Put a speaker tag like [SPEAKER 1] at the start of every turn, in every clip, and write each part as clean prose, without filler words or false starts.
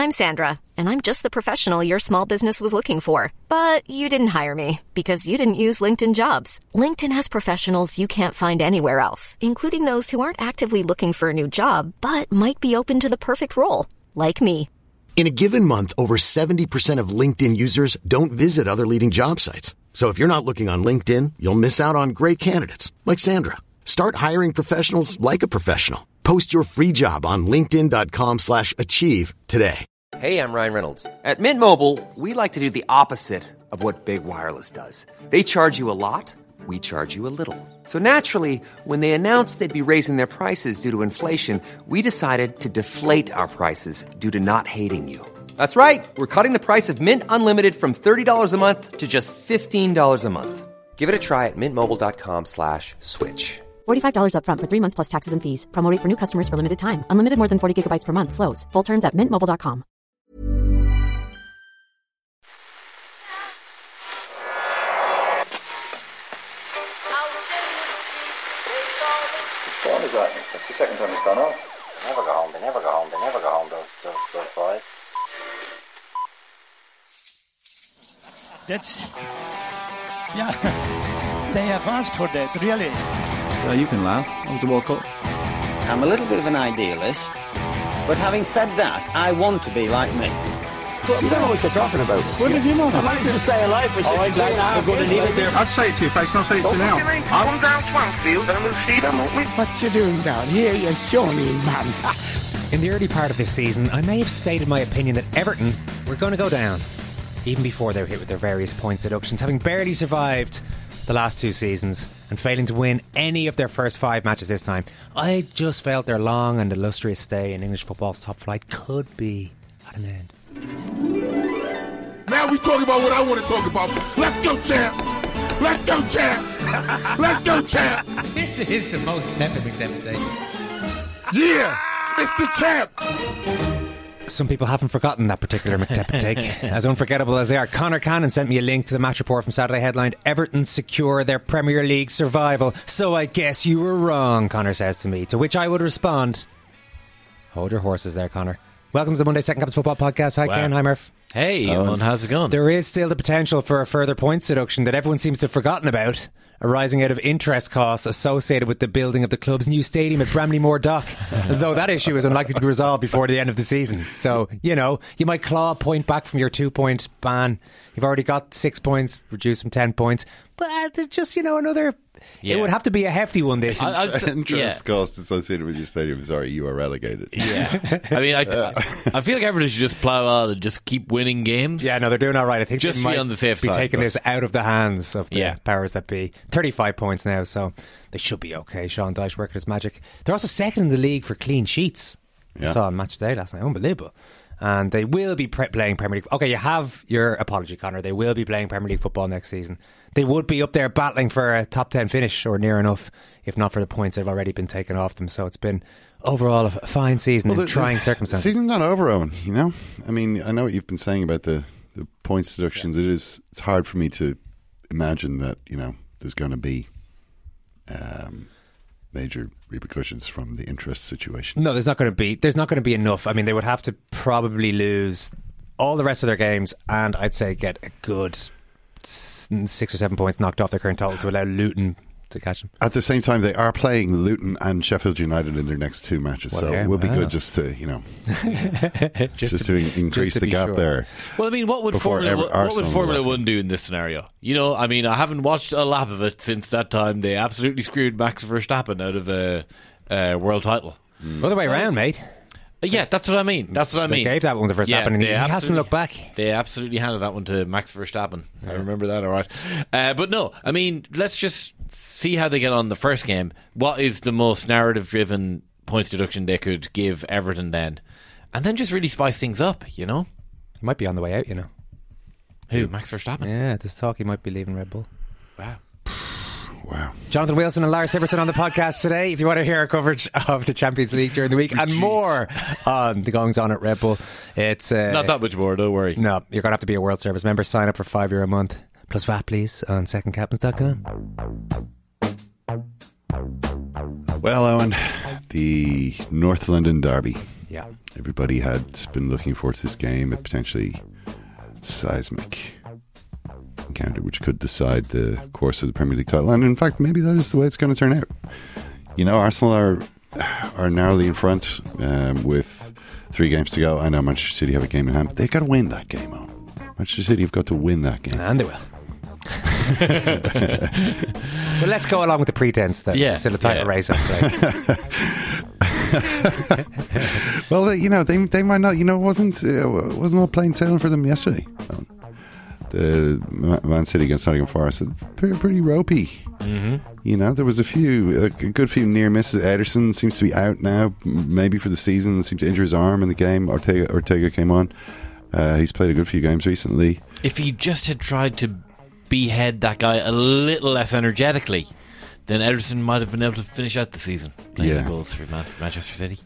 [SPEAKER 1] I'm Sandra, and I'm just the professional your small business was looking for. But you didn't hire me because you didn't use LinkedIn Jobs. LinkedIn has professionals you can't find anywhere else, including those who aren't actively looking for a new job, but might be open to the perfect role, like me.
[SPEAKER 2] In a given month, over 70% of LinkedIn users don't visit other leading job sites. So if you're not looking on LinkedIn, you'll miss out on great candidates like Sandra. Start hiring professionals like a professional. Post your free job on linkedin.com/achieve today.
[SPEAKER 3] Hey, I'm Ryan Reynolds. At Mint Mobile, we like to do the opposite of what Big Wireless does. They charge you a lot, we charge you a little. So naturally, when they announced they'd be raising their prices due to inflation, we decided to deflate our prices due to not hating you. That's right. We're cutting the price of Mint Unlimited from $30 a month to just $15 a month. Give it a try at mintmobile.com/switch.
[SPEAKER 4] $45 up front for 3 months plus taxes and fees. Promo rate for new customers for limited time. Unlimited more than 40 gigabytes per month. Slows full terms at mintmobile.com.
[SPEAKER 5] What time is that? That's the second time it's gone off.
[SPEAKER 6] They never go home, those boys.
[SPEAKER 7] That's... Yeah, they have asked for that, really.
[SPEAKER 8] You can laugh. That was the World Cup.
[SPEAKER 6] I'm a little bit of an idealist, but having said that, I want to be like me.
[SPEAKER 5] But you don't know what you're talking about.
[SPEAKER 7] What did you know?
[SPEAKER 5] I managed to stay alive for 6 days. I'm going to need it there.
[SPEAKER 9] I'd say it to your face, and I'll say it to you now.
[SPEAKER 10] Come down Swansfield and we'll see them, won't we?
[SPEAKER 7] What you doing down here, you shawny man?
[SPEAKER 11] In the early part of this season, I may have stated my opinion that Everton were going to go down, even before they were hit with their various points deductions, having barely survived the last 2 seasons and failing to win any of their first 5 matches this time. I just felt their long and illustrious stay in English football's top flight could be at an end.
[SPEAKER 9] Now we talking about what I want to talk about. Let's go, champ! Let's go, champ! Let's go, champ!
[SPEAKER 11] This is the most tempting McTempting.
[SPEAKER 9] Yeah! It's the champ!
[SPEAKER 11] Some people haven't forgotten that particular McTeppin take. As unforgettable as they are, Conor Cannon sent me a link to the match report from Saturday headlined, Everton secure their Premier League survival. So I guess you were wrong, Conor says to me. To which I would respond, hold your horses there, Conor. Welcome to the Monday Second Captain's Football Podcast. Hi, Ken. Hi, Murph.
[SPEAKER 12] Hey, Eamon. How's it going?
[SPEAKER 11] There is still the potential for a further points deduction that everyone seems to have forgotten about, arising out of interest costs associated with the building of the club's new stadium at Bramley-Moore Dock, though that issue is unlikely to be resolved before the end of the season. So, you know, you might claw a point back from your 2-point ban. You've already got 6 points, reduced from 10 points. But just, you know, another... Yeah. It would have to be a hefty one, this.
[SPEAKER 8] Interest cost associated with your stadium. Sorry, you are relegated.
[SPEAKER 12] Yeah. I mean, I feel like everyone should just plough on and just keep winning games.
[SPEAKER 11] Yeah, no, they're doing all right. I think
[SPEAKER 12] just
[SPEAKER 11] they might
[SPEAKER 12] on the safe
[SPEAKER 11] be
[SPEAKER 12] side,
[SPEAKER 11] taking this out of the hands of the powers that be. 35 points now, so they should be okay. Sean Dyche working his magic. They're also second in the league for clean sheets. I saw on Match Day last night. Unbelievable. And they will be playing Premier League. Okay, you have your apology, Conor. They will be playing Premier League football next season. They would be up there battling for a top 10 finish or near enough, if not for the points that have already been taken off them. So it's been overall a fine season in trying circumstances.
[SPEAKER 8] The season's not over, Owen, you know? I mean, I know what you've been saying about the points deductions. Yeah. It's hard for me to imagine that, you know, there's going to be major repercussions from the interest situation.
[SPEAKER 11] No, there's not going to be enough. I mean, they would have to probably lose all the rest of their games and I'd say get a good 6 or 7 points knocked off their current total to allow Luton to catch them.
[SPEAKER 8] At the same time, they are playing Luton and Sheffield United in their next 2 matches, so it will be good just to, you know, just to increase the gap there.
[SPEAKER 12] Well, I mean, what would Formula 1 do in this scenario? You know, I mean, I haven't watched a lap of it since that time they absolutely screwed Max Verstappen out of a world title.
[SPEAKER 11] Other way around, mate.
[SPEAKER 12] Yeah, that's what I mean. They
[SPEAKER 11] gave that one to Verstappen and he hasn't looked back.
[SPEAKER 12] They absolutely handed that one to Max Verstappen. I remember that, all right. But no, I mean, let's just see how they get on the first game. What is the most narrative-driven points deduction they could give Everton then? And then just really spice things up, you know?
[SPEAKER 11] He might be on the way out, you know.
[SPEAKER 12] Who? Max Verstappen?
[SPEAKER 11] Yeah, there's talk he might be leaving Red Bull.
[SPEAKER 8] Wow.
[SPEAKER 11] Jonathan Wilson and Lars Sivertson on the podcast today. If you want to hear our coverage of the Champions League during the week and more on the goings on at Red Bull, it's
[SPEAKER 12] not that much more, don't worry.
[SPEAKER 11] No, you're going to have to be a World Service member. Sign up for €5 a month plus VAT, please, on secondcaptains.com.
[SPEAKER 8] Well, Owen, the North London derby.
[SPEAKER 11] Yeah.
[SPEAKER 8] Everybody had been looking forward to this game, a potentially seismic encounter which could decide the course of the Premier League title. And in fact, maybe that is the way it's going to turn out. Arsenal are narrowly in front with 3 games to go. I know Manchester City have a game in hand, but they've got to win that game, Owen. Manchester City have got to win that game.
[SPEAKER 11] And they will. But let's go along with the pretense that it's still a title race.
[SPEAKER 8] Well, they might not. It wasn't all plain sailing for them yesterday. The Man City against Nottingham Forest, pretty ropey. Mm-hmm. There was a good few near misses. Ederson seems to be out now, maybe for the season. Seems to injure his arm in the game. Ortega came on. He's played a good few games recently. If
[SPEAKER 12] he just had tried to behead that guy a little less energetically, then Ederson might have been able to finish out the season playing the goals for Manchester City.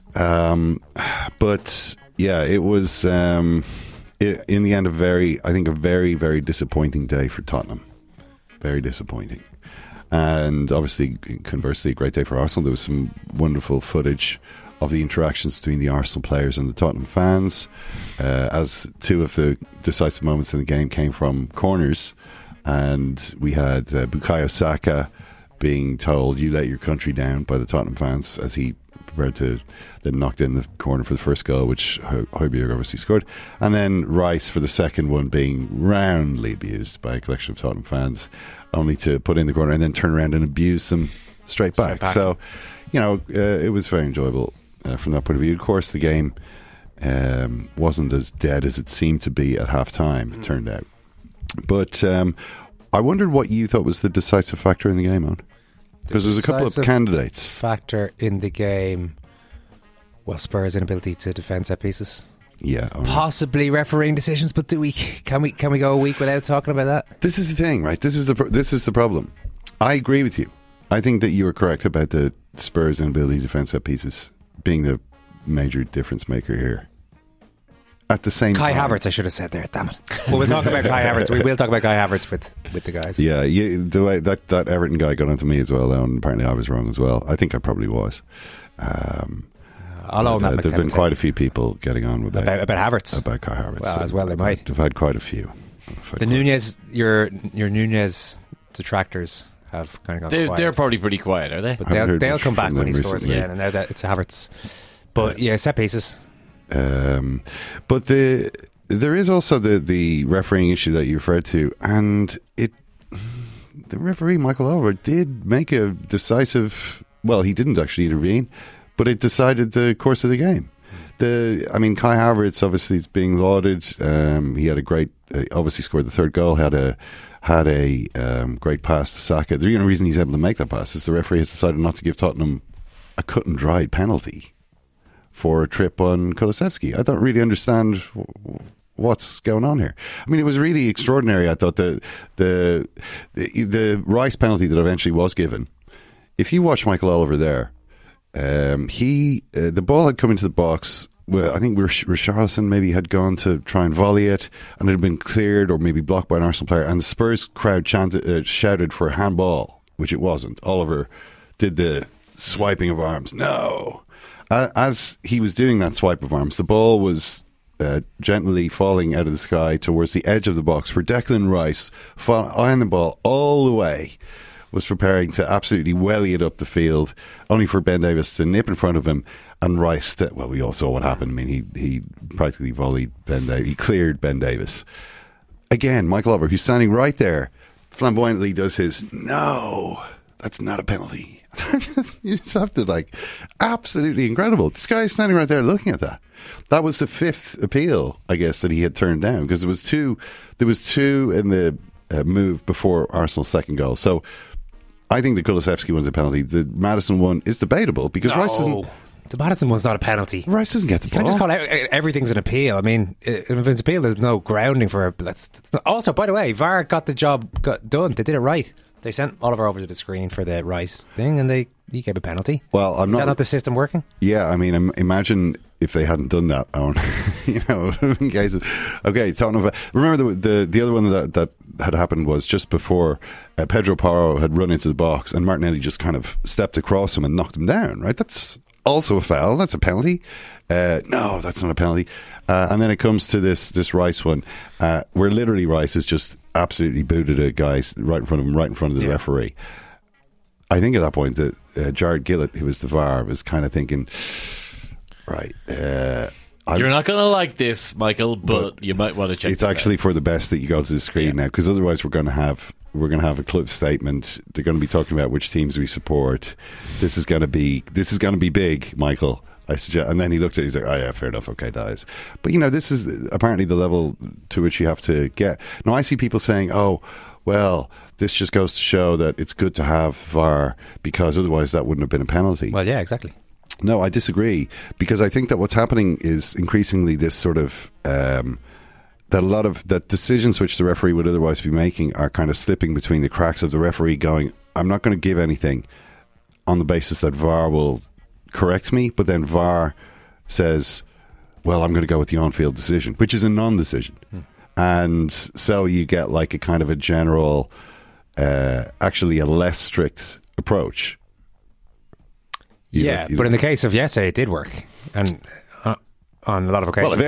[SPEAKER 8] But yeah, it was in the end a very, very disappointing day for Tottenham. Very disappointing. And obviously, conversely, a great day for Arsenal. There was some wonderful footage of the interactions between the Arsenal players and the Tottenham fans, as 2 of the decisive moments in the game came from corners. And we had Bukayo Saka being told, "You let your country down," by the Tottenham fans as he prepared to then knocked in the corner for the first goal, which Højbjerg obviously scored. And then Rice for the second one being roundly abused by a collection of Tottenham fans, only to put in the corner and then turn around and abuse them straight back. So, it was very enjoyable from that point of view. Of course, the game wasn't as dead as it seemed to be at half-time, it turned out. But I wondered what you thought was the decisive factor in the game, Owen. Because there's a couple of candidates.
[SPEAKER 11] Factor in the game was Spurs' inability to defend set pieces.
[SPEAKER 8] Yeah,
[SPEAKER 11] possibly refereeing decisions, but can we go a week without talking about that?
[SPEAKER 8] This is the thing, right? This is the problem. I agree with you. I think that you were correct about the Spurs' inability to defend set pieces being the major difference maker here. At the same
[SPEAKER 11] time, Kai
[SPEAKER 8] time,
[SPEAKER 11] Havertz, I should have said there. Damn it. Well, we'll talk about Kai Havertz. We will talk about Kai Havertz with the guys.
[SPEAKER 8] Yeah, the way that Everton guy got onto me as well, and apparently I was wrong as well. I think I probably was.
[SPEAKER 11] I'll own that.
[SPEAKER 8] There's been quite a few people getting on about
[SPEAKER 11] Havertz,
[SPEAKER 8] about Kai Havertz.
[SPEAKER 11] Well, as well they might.
[SPEAKER 8] I've had quite a few.
[SPEAKER 11] The Nunez, your Nunez detractors have kind of gone quiet.
[SPEAKER 12] They're probably pretty quiet, are they?
[SPEAKER 11] But they'll come back when he scores again, and now that it's Havertz. But set pieces.
[SPEAKER 8] But there is also the refereeing issue that you referred to, and the referee Michael Oliver did make a decisive. Well, he didn't actually intervene, but it decided the course of the game. Kai Havertz obviously is being lauded. He had a great, obviously scored the third goal. Had a great pass to Saka. The only reason he's able to make that pass is the referee has decided not to give Tottenham a cut and dried penalty for a trip on Kulusevski. I don't really understand what's going on here. I mean, it was really extraordinary. I thought the Rice penalty that eventually was given. If you watch Michael Oliver there, the ball had come into the box. Well, I think Richarlison maybe had gone to try and volley it, and it had been cleared or maybe blocked by an Arsenal player. And the Spurs crowd shouted for a handball, which it wasn't. Oliver did the swiping of arms. No. As he was doing that swipe of arms, the ball was gently falling out of the sky towards the edge of the box, where Declan Rice, eyeing the ball all the way, was preparing to absolutely welly it up the field, only for Ben Davies to nip in front of him. And Rice, we all saw what happened. I mean, he practically volleyed Ben Davies. He cleared Ben Davies. Again, Michael Oliver, who's standing right there, flamboyantly does his, no, that's not a penalty. You just have to, absolutely incredible. This guy is standing right there looking at that. That was the 5th appeal, I guess, that he had turned down, because there was two in the move before Arsenal's second goal. So I think the Kulusevski one's a penalty. The Maddison one is debatable, because Rice doesn't...
[SPEAKER 11] The Maddison one's not a penalty.
[SPEAKER 8] Rice doesn't get the ball.
[SPEAKER 11] You can't just call out everything's an appeal. I mean, if it's an appeal, there's no grounding for it. Also, by the way, VAR got the job done. They did it right. They sent Oliver over to the screen for the Rice thing, and he gave a penalty.
[SPEAKER 8] Well,
[SPEAKER 11] Is that not the system working?
[SPEAKER 8] Yeah, I mean, imagine if they hadn't done that, Owen. In case of... Okay, remember the other one that had happened was just before Pedro Porro had run into the box, and Martinelli just kind of stepped across him and knocked him down, right? That's also a foul. That's a penalty. No, that's not a penalty. And then it comes to this Rice one, where literally Rice has just absolutely booted a guy right in front of him, right in front of the referee. I think at that point that Jared Gillett, who was the VAR, was kind of thinking, right,
[SPEAKER 12] you're not going to like this, Michael, but you might want to check.
[SPEAKER 8] It's actually for the best that you go to the screen now, because otherwise we're going to have a club statement. They're going to be talking about which teams we support. This is going to be big, Michael. I suggest, and then he looked at it, he's like, oh yeah, fair enough, okay, that is. But this is apparently the level to which you have to get. Now I see people saying, oh, well, this just goes to show that it's good to have VAR, because otherwise that wouldn't have been a penalty.
[SPEAKER 11] Well, yeah, exactly.
[SPEAKER 8] No, I disagree, because I think that what's happening is increasingly this sort of that a lot of that decisions which the referee would otherwise be making are kind of slipping between the cracks of the referee going, I'm not going to give anything on the basis that VAR will correct me, but then VAR says, well, I'm going to go with the on-field decision, which is a non-decision. And so you get like a kind of a general, actually a less strict approach.
[SPEAKER 11] But in the case of yesterday, it did work, and on a lot of occasions,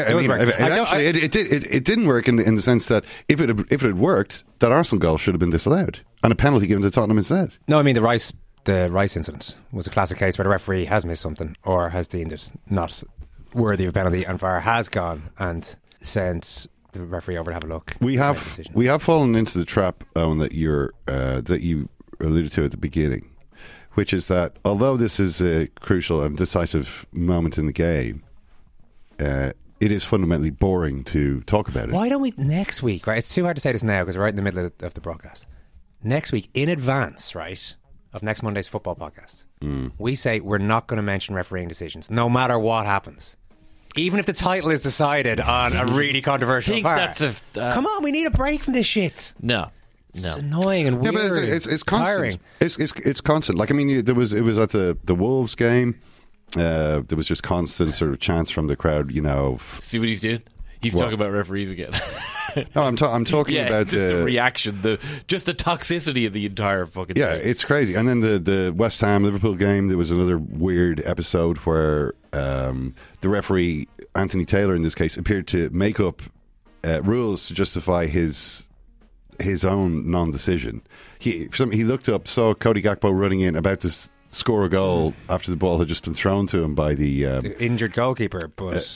[SPEAKER 8] it didn't work in the sense that if it had worked, that Arsenal goal should have been disallowed and a penalty given to Tottenham instead.
[SPEAKER 11] No, I mean the Rice incident was a classic case where the referee has missed something or has deemed it not worthy of a penalty, and VAR has gone and sent the referee over to have a look.
[SPEAKER 8] We have fallen into the trap, Owen, that you alluded to at the beginning, which is that although this is a crucial and decisive moment in the game, it is fundamentally boring to talk about it.
[SPEAKER 11] Why don't we next week, right? It's too hard to say this now because we're right in the middle of the broadcast. Next week, in advance, right, of next Monday's football podcast, we say we're not going to mention refereeing decisions, no matter what happens. Even if the title is decided on a really controversial part. Come on, we need a break from this shit.
[SPEAKER 12] No.
[SPEAKER 11] It's annoying and weird.
[SPEAKER 8] Yeah, but it's constant.
[SPEAKER 11] Tiring.
[SPEAKER 8] It's constant. Like, I mean, it was at the Wolves game. There was just constant sort of chants from the crowd.
[SPEAKER 12] See what he's doing? He's talking about referees again.
[SPEAKER 8] No, I'm talking about
[SPEAKER 12] the reaction, just the toxicity of the entire fucking thing.
[SPEAKER 8] It's crazy. And then the West Ham Liverpool game, there was another weird episode where the referee, Anthony Taylor in this case, appeared to make up rules to justify his own non-decision. He looked up, saw Cody Gakpo running in, about to score a goal after the ball had just been thrown to him by the
[SPEAKER 11] injured goalkeeper, but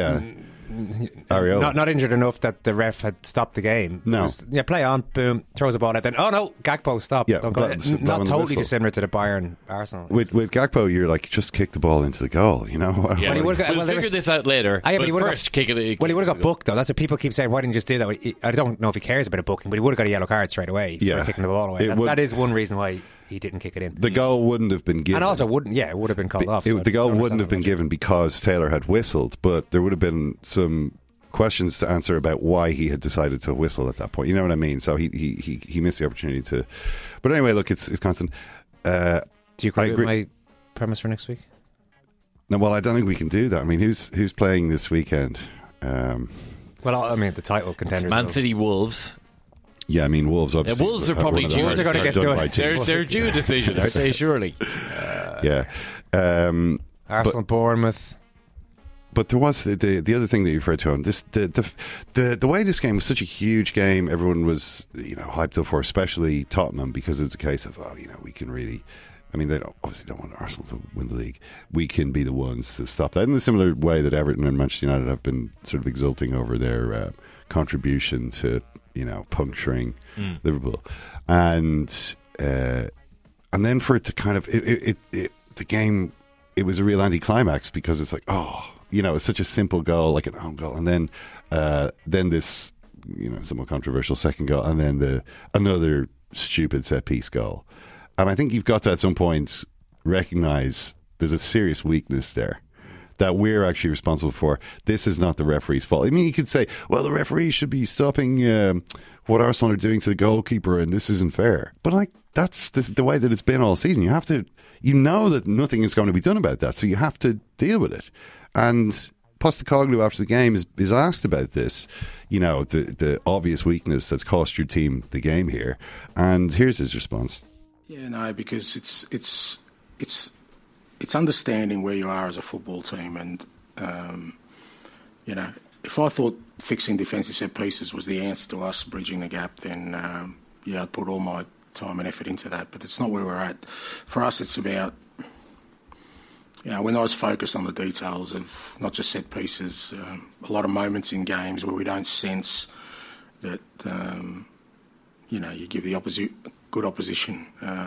[SPEAKER 8] Areola.
[SPEAKER 11] Not injured enough that the ref had stopped the game.
[SPEAKER 8] No.
[SPEAKER 11] Play on, boom, throws the ball out, then oh no, Gakpo stopped.
[SPEAKER 8] Yeah,
[SPEAKER 11] not totally dissimilar to the Bayern Arsenal.
[SPEAKER 8] With Gakpo, you're like, just kick the ball into the goal,
[SPEAKER 12] we'll figure this out later. But first, kick it.
[SPEAKER 11] Well, he would have got booked though. That's what people keep saying. Why didn't you just do that? I don't know if he cares about a booking, but he would have got a yellow card straight away for kicking the ball away. That is one reason why he didn't kick it in.
[SPEAKER 8] The goal wouldn't have been given.
[SPEAKER 11] And also it would have been called off.
[SPEAKER 8] The goal wouldn't have been given because Taylor had whistled, but there would have been some questions to answer about why he had decided to whistle at that point. You know what I mean? So he missed the opportunity to. But anyway, look, it's constant.
[SPEAKER 11] Do you agree with my premise for next week?
[SPEAKER 8] No, well, I don't think we can do that. I mean, who's playing this weekend?
[SPEAKER 11] Well, I mean, the title contenders.
[SPEAKER 12] Man City Wolves.
[SPEAKER 8] Yeah, I mean, Wolves obviously.
[SPEAKER 12] Wolves are probably due.
[SPEAKER 11] Wolves are going to get done.
[SPEAKER 12] They're due a decision, aren't they? Surely.
[SPEAKER 11] Arsenal, Bournemouth.
[SPEAKER 8] But there was the other thing that you referred to on this the way this game was such a huge game. Everyone was hyped up for, especially Tottenham, because it's a case of we can really. I mean, they obviously don't want Arsenal to win the league. We can be the ones to stop that in the similar way that Everton and Manchester United have been sort of exulting over their contribution to puncturing Liverpool, and then for it to kind of the game, it was a real anticlimax because it's like it's such a simple goal, like an own goal, and then this somewhat controversial second goal, and then another stupid set piece goal. And I think you've got to at some point recognise there's a serious weakness there that we're actually responsible for. This is not the referee's fault. I mean, you could say, well, the referee should be stopping what Arsenal are doing to the goalkeeper, and this isn't fair. But that's the way that it's been all season. You have to, that nothing is going to be done about that, so you have to deal with it. And Postecoglou after the game is asked about this, the obvious weakness that's cost your team the game here. And here's his response.
[SPEAKER 13] Yeah, no, because it's it's understanding where you are as a football team, and you know, if I thought fixing defensive set pieces was the answer to us bridging the gap, then I'd put all my time and effort into that. But it's not where we're at. For us, it's about, you know, we're not as focused on the details of not just set pieces. A lot of moments in games where we don't sense that, you know, you give the good opposition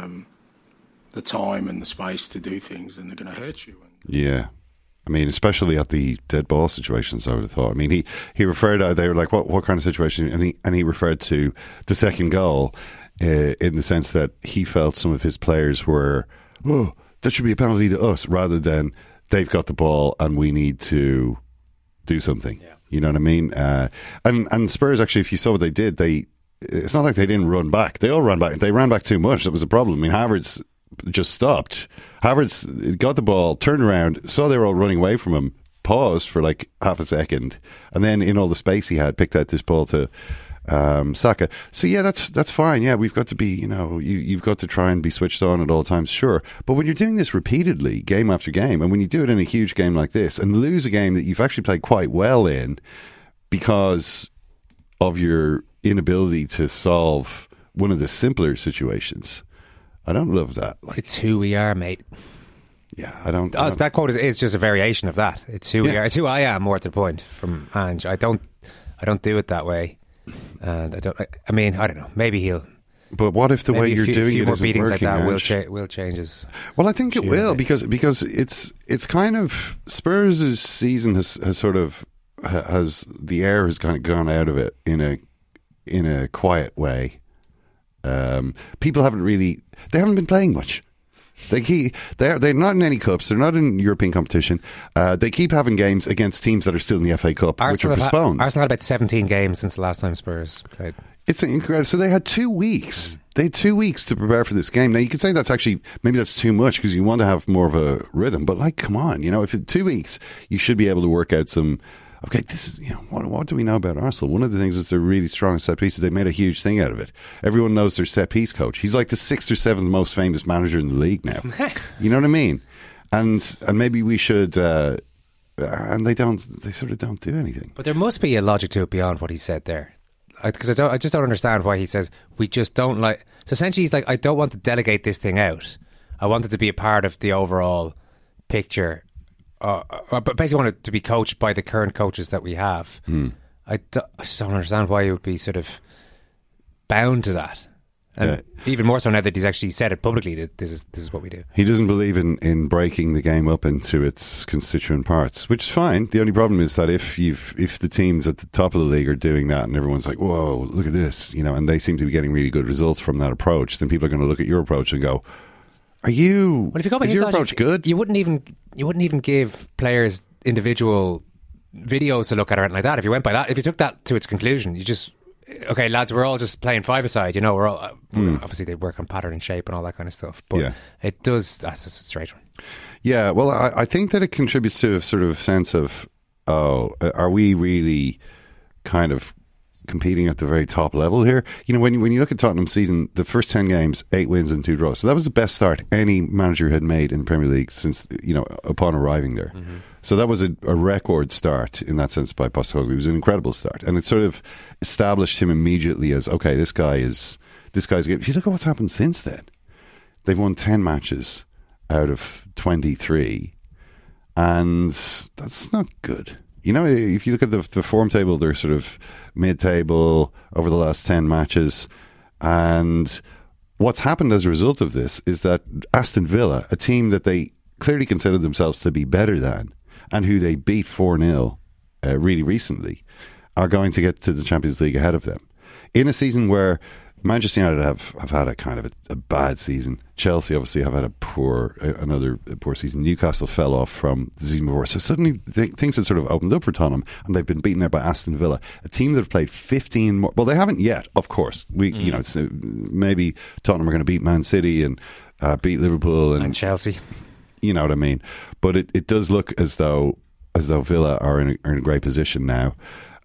[SPEAKER 13] the time and the space to do things, and they're going to hurt you.
[SPEAKER 8] Yeah. I mean, especially at the dead ball situations, I would have thought. I mean, he referred out, they were like, what kind of situation? And he referred to the second goal in the sense that he felt some of his players were, oh, that should be a penalty to us, rather than they've got the ball and we need to do something. Yeah. You know what I mean? And Spurs, actually, if you saw what they did, it's not like they didn't run back. They all ran back. They ran back too much. That was a problem. I mean, Havertz just stopped. Havertz got the ball, turned around, saw they were all running away from him, paused for like half a second, and then in all the space he had, picked out this ball to Saka. So yeah, that's fine. Yeah, we've got to be, you know, you've got to try and be switched on at all times, sure. But when you're doing this repeatedly, game after game, and when you do it in a huge game like this, and lose a game that you've actually played quite well in because of your inability to solve one of the simpler situations, I don't love that.
[SPEAKER 11] Like, it's who we are, mate.
[SPEAKER 8] Yeah, I don't.
[SPEAKER 11] That quote is just a variation of that. It's who we are. It's who I am, more to the point, from Ange. I don't do it that way, and I don't know. Maybe he'll.
[SPEAKER 8] But what if the way you're doing it isn't working?
[SPEAKER 11] Like that will change his.
[SPEAKER 8] Well, I think it will, because it's kind of Spurs' season has sort of has the air has kind of gone out of it in a quiet way. People haven't been playing much. They're not in any cups. They're not in European competition. They keep having games against teams that are still in the FA Cup, which are postponed.
[SPEAKER 11] Arsenal had about 17 games since the last time Spurs played.
[SPEAKER 8] It's incredible. So they had 2 weeks. They had 2 weeks to prepare for this game. Now you could say maybe that's too much because you want to have more of a rhythm. But like, come on, you know, if in 2 weeks you should be able to work out some. Okay, this is, you know, what do we know about Arsenal? One of the things is they're really strong at set pieces. They made a huge thing out of it. Everyone knows their set piece coach. He's like the 6th or 7th most famous manager in the league now. You know what I mean? And maybe we should. And they sort of don't do anything.
[SPEAKER 11] But there must be a logic to it beyond what he said there, because I just don't understand why he says we just don't like. So essentially, he's like, I don't want to delegate this thing out. I want it to be a part of the overall picture. But basically wanted to be coached by the current coaches that we have. I just don't understand why you would be sort of bound to that. And even more so now that he's actually said it publicly that this is what we do.
[SPEAKER 8] He doesn't believe in breaking the game up into its constituent parts, which is fine. The only problem is that if the teams at the top of the league are doing that and everyone's like, whoa, look at this, you know, and they seem to be getting really good results from that approach, then people are going to look at your approach and go, is your approach good?
[SPEAKER 11] You wouldn't even give players individual videos to look at or anything like that. If you went by that, if you took that to its conclusion, you just, okay, lads, we're all just playing five-a-side. You know, we're all obviously they work on pattern and shape and all that kind of stuff. But it does. That's a straight one.
[SPEAKER 8] Yeah, well, I think that it contributes to a sort of sense of, are we really kind of competing at the very top level here? You know, when you look at Tottenham's season, the first 10 games, 8 wins and 2 draws. So that was the best start any manager had made in the Premier League since, you know, upon arriving there. Mm-hmm. So that was a record start in that sense by Postecoglou. It was an incredible start, and it sort of established him immediately as, okay, this guy's good. If you look at what's happened since then, they've won 10 matches out of 23, and that's not good. You know, if you look at the form table, they're sort of mid-table over the last 10 matches. And what's happened as a result of this is that Aston Villa, a team that they clearly considered themselves to be better than, and who they beat 4-0 really recently, are going to get to the Champions League ahead of them. In a season where Manchester United have had a kind of a bad season. Chelsea obviously have had another poor season. Newcastle fell off from the season before. So suddenly things had sort of opened up for Tottenham, and they've been beaten there by Aston Villa, a team that have played 15 more. Well, they haven't yet, of course. You know, maybe Tottenham are going to beat Man City and beat Liverpool and
[SPEAKER 11] Chelsea.
[SPEAKER 8] You know what I mean? But it does look as though Villa are in a great position now.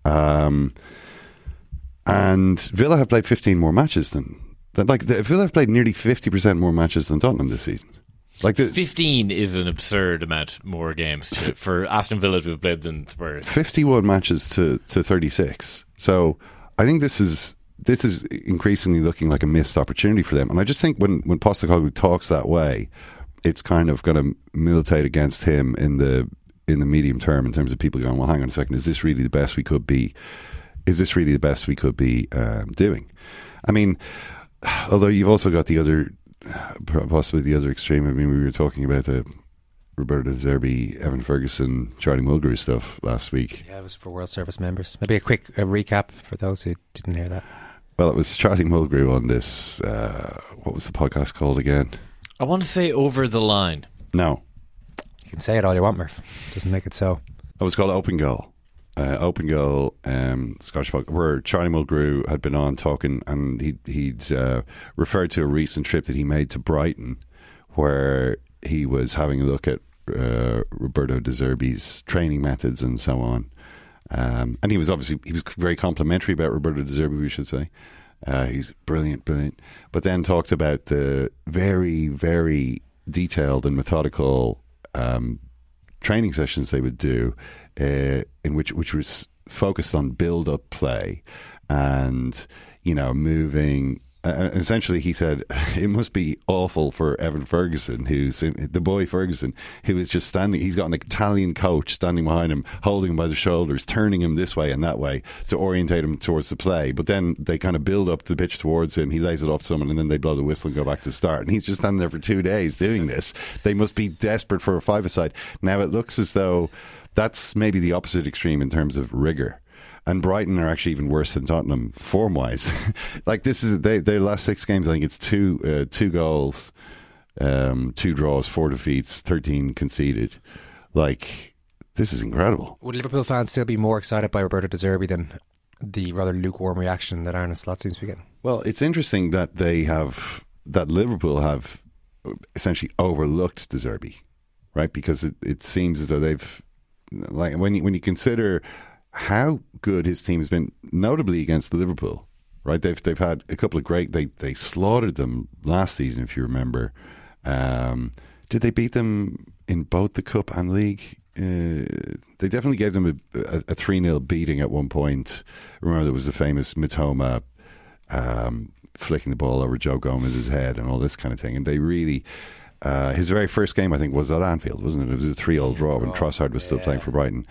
[SPEAKER 8] And Villa have played 15 more matches than Villa have played nearly 50% more matches than Tottenham this season. Like
[SPEAKER 12] 15 is an absurd amount more games for Aston Villa to have played than Spurs.
[SPEAKER 8] 51 matches to 36. So I think this is increasingly looking like a missed opportunity for them. And I just think when Postecoglou talks that way, it's kind of going to militate against him in the medium term in terms of people going, well, hang on a second, is this really the best we could be? Is this really the best we could be doing? I mean, although you've also got the other, possibly the other extreme. I mean, we were talking about the Roberto De Zerbi, Evan Ferguson, Charlie Mulgrew stuff last week.
[SPEAKER 11] Yeah, it was for World Service members. Maybe a quick recap for those who didn't hear that.
[SPEAKER 8] Well, it was Charlie Mulgrew on this, what was the podcast called again?
[SPEAKER 12] I want to say Over the Line.
[SPEAKER 8] No.
[SPEAKER 11] You can say it all you want, Murph. Doesn't make it so.
[SPEAKER 8] It was called Open Goal. Open Goal, Scottish podcast, where Charlie Mulgrew had been on talking, and he'd referred to a recent trip that he made to Brighton, where he was having a look at Roberto De Zerbi's training methods and so on. And he was very complimentary about Roberto De Zerbi, we should say. He's brilliant. But then talked about the very, very detailed and methodical training sessions they would do, in which was focused on build-up play and, moving. Essentially, he said it must be awful for Evan Ferguson, the boy Ferguson, who is just standing. He's got an Italian coach standing behind him, holding him by the shoulders, turning him this way and that way to orientate him towards the play. But then they kind of build up the pitch towards him. He lays it off to someone, and then they blow the whistle and go back to start. And he's just standing there for 2 days doing this. They must be desperate for a five-a-side. Now it looks as though that's maybe the opposite extreme in terms of rigour. And Brighton are actually even worse than Tottenham form-wise. Like this is their last 6 games. I think it's 2 goals, 2 draws, 4 defeats, 13 conceded. Like this is incredible.
[SPEAKER 11] Would Liverpool fans still be more excited by Roberto De Zerbi than the rather lukewarm reaction that Arne Slot seems to be getting?
[SPEAKER 8] Well, it's interesting that Liverpool have essentially overlooked De Zerbi, right? Because it seems as though they've, like, when you consider how good his team has been, notably against Liverpool, right? They've had a couple of great. They slaughtered them last season, if you remember. Did they beat them in both the cup and league? They definitely gave them a 3-0 beating at one point. Remember, there was the famous Mitoma flicking the ball over Joe Gomez's head and all this kind of thing. And they really, his very first game, I think, was at Anfield, wasn't it? It was a 3-3 draw when Trossard was still playing for Brighton.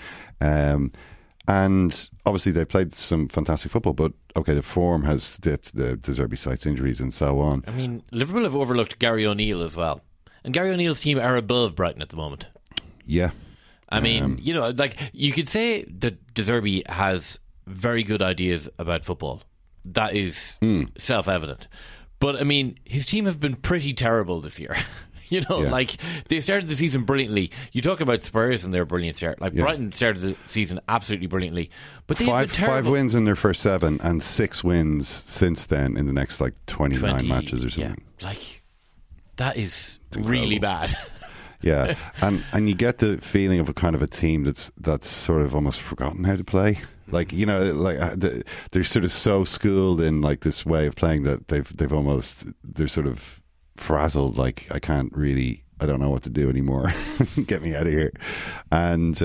[SPEAKER 8] And obviously they played some fantastic football, but okay, the form has dipped, the De Zerbi sites injuries and so on.
[SPEAKER 12] I mean, Liverpool have overlooked Gary O'Neill as well. And Gary O'Neill's team are above Brighton at the moment.
[SPEAKER 8] Yeah.
[SPEAKER 12] I mean, you could say that De Zerbi has very good ideas about football. That is self-evident. But, I mean, his team have been pretty terrible this year. Like, they started the season brilliantly. You talk about Spurs and their brilliant start. Like, Brighton started the season absolutely brilliantly. But they have been terrible.
[SPEAKER 8] 5 wins in their first 7 and 6 wins since then in the next, 29 matches or something.
[SPEAKER 12] Yeah. Like, that is really bad.
[SPEAKER 8] Yeah, and you get the feeling of a kind of a team that's sort of almost forgotten how to play. Like, they're sort of so schooled in like this way of playing that they're sort of frazzled. Like, I don't know what to do anymore. Get me out of here. And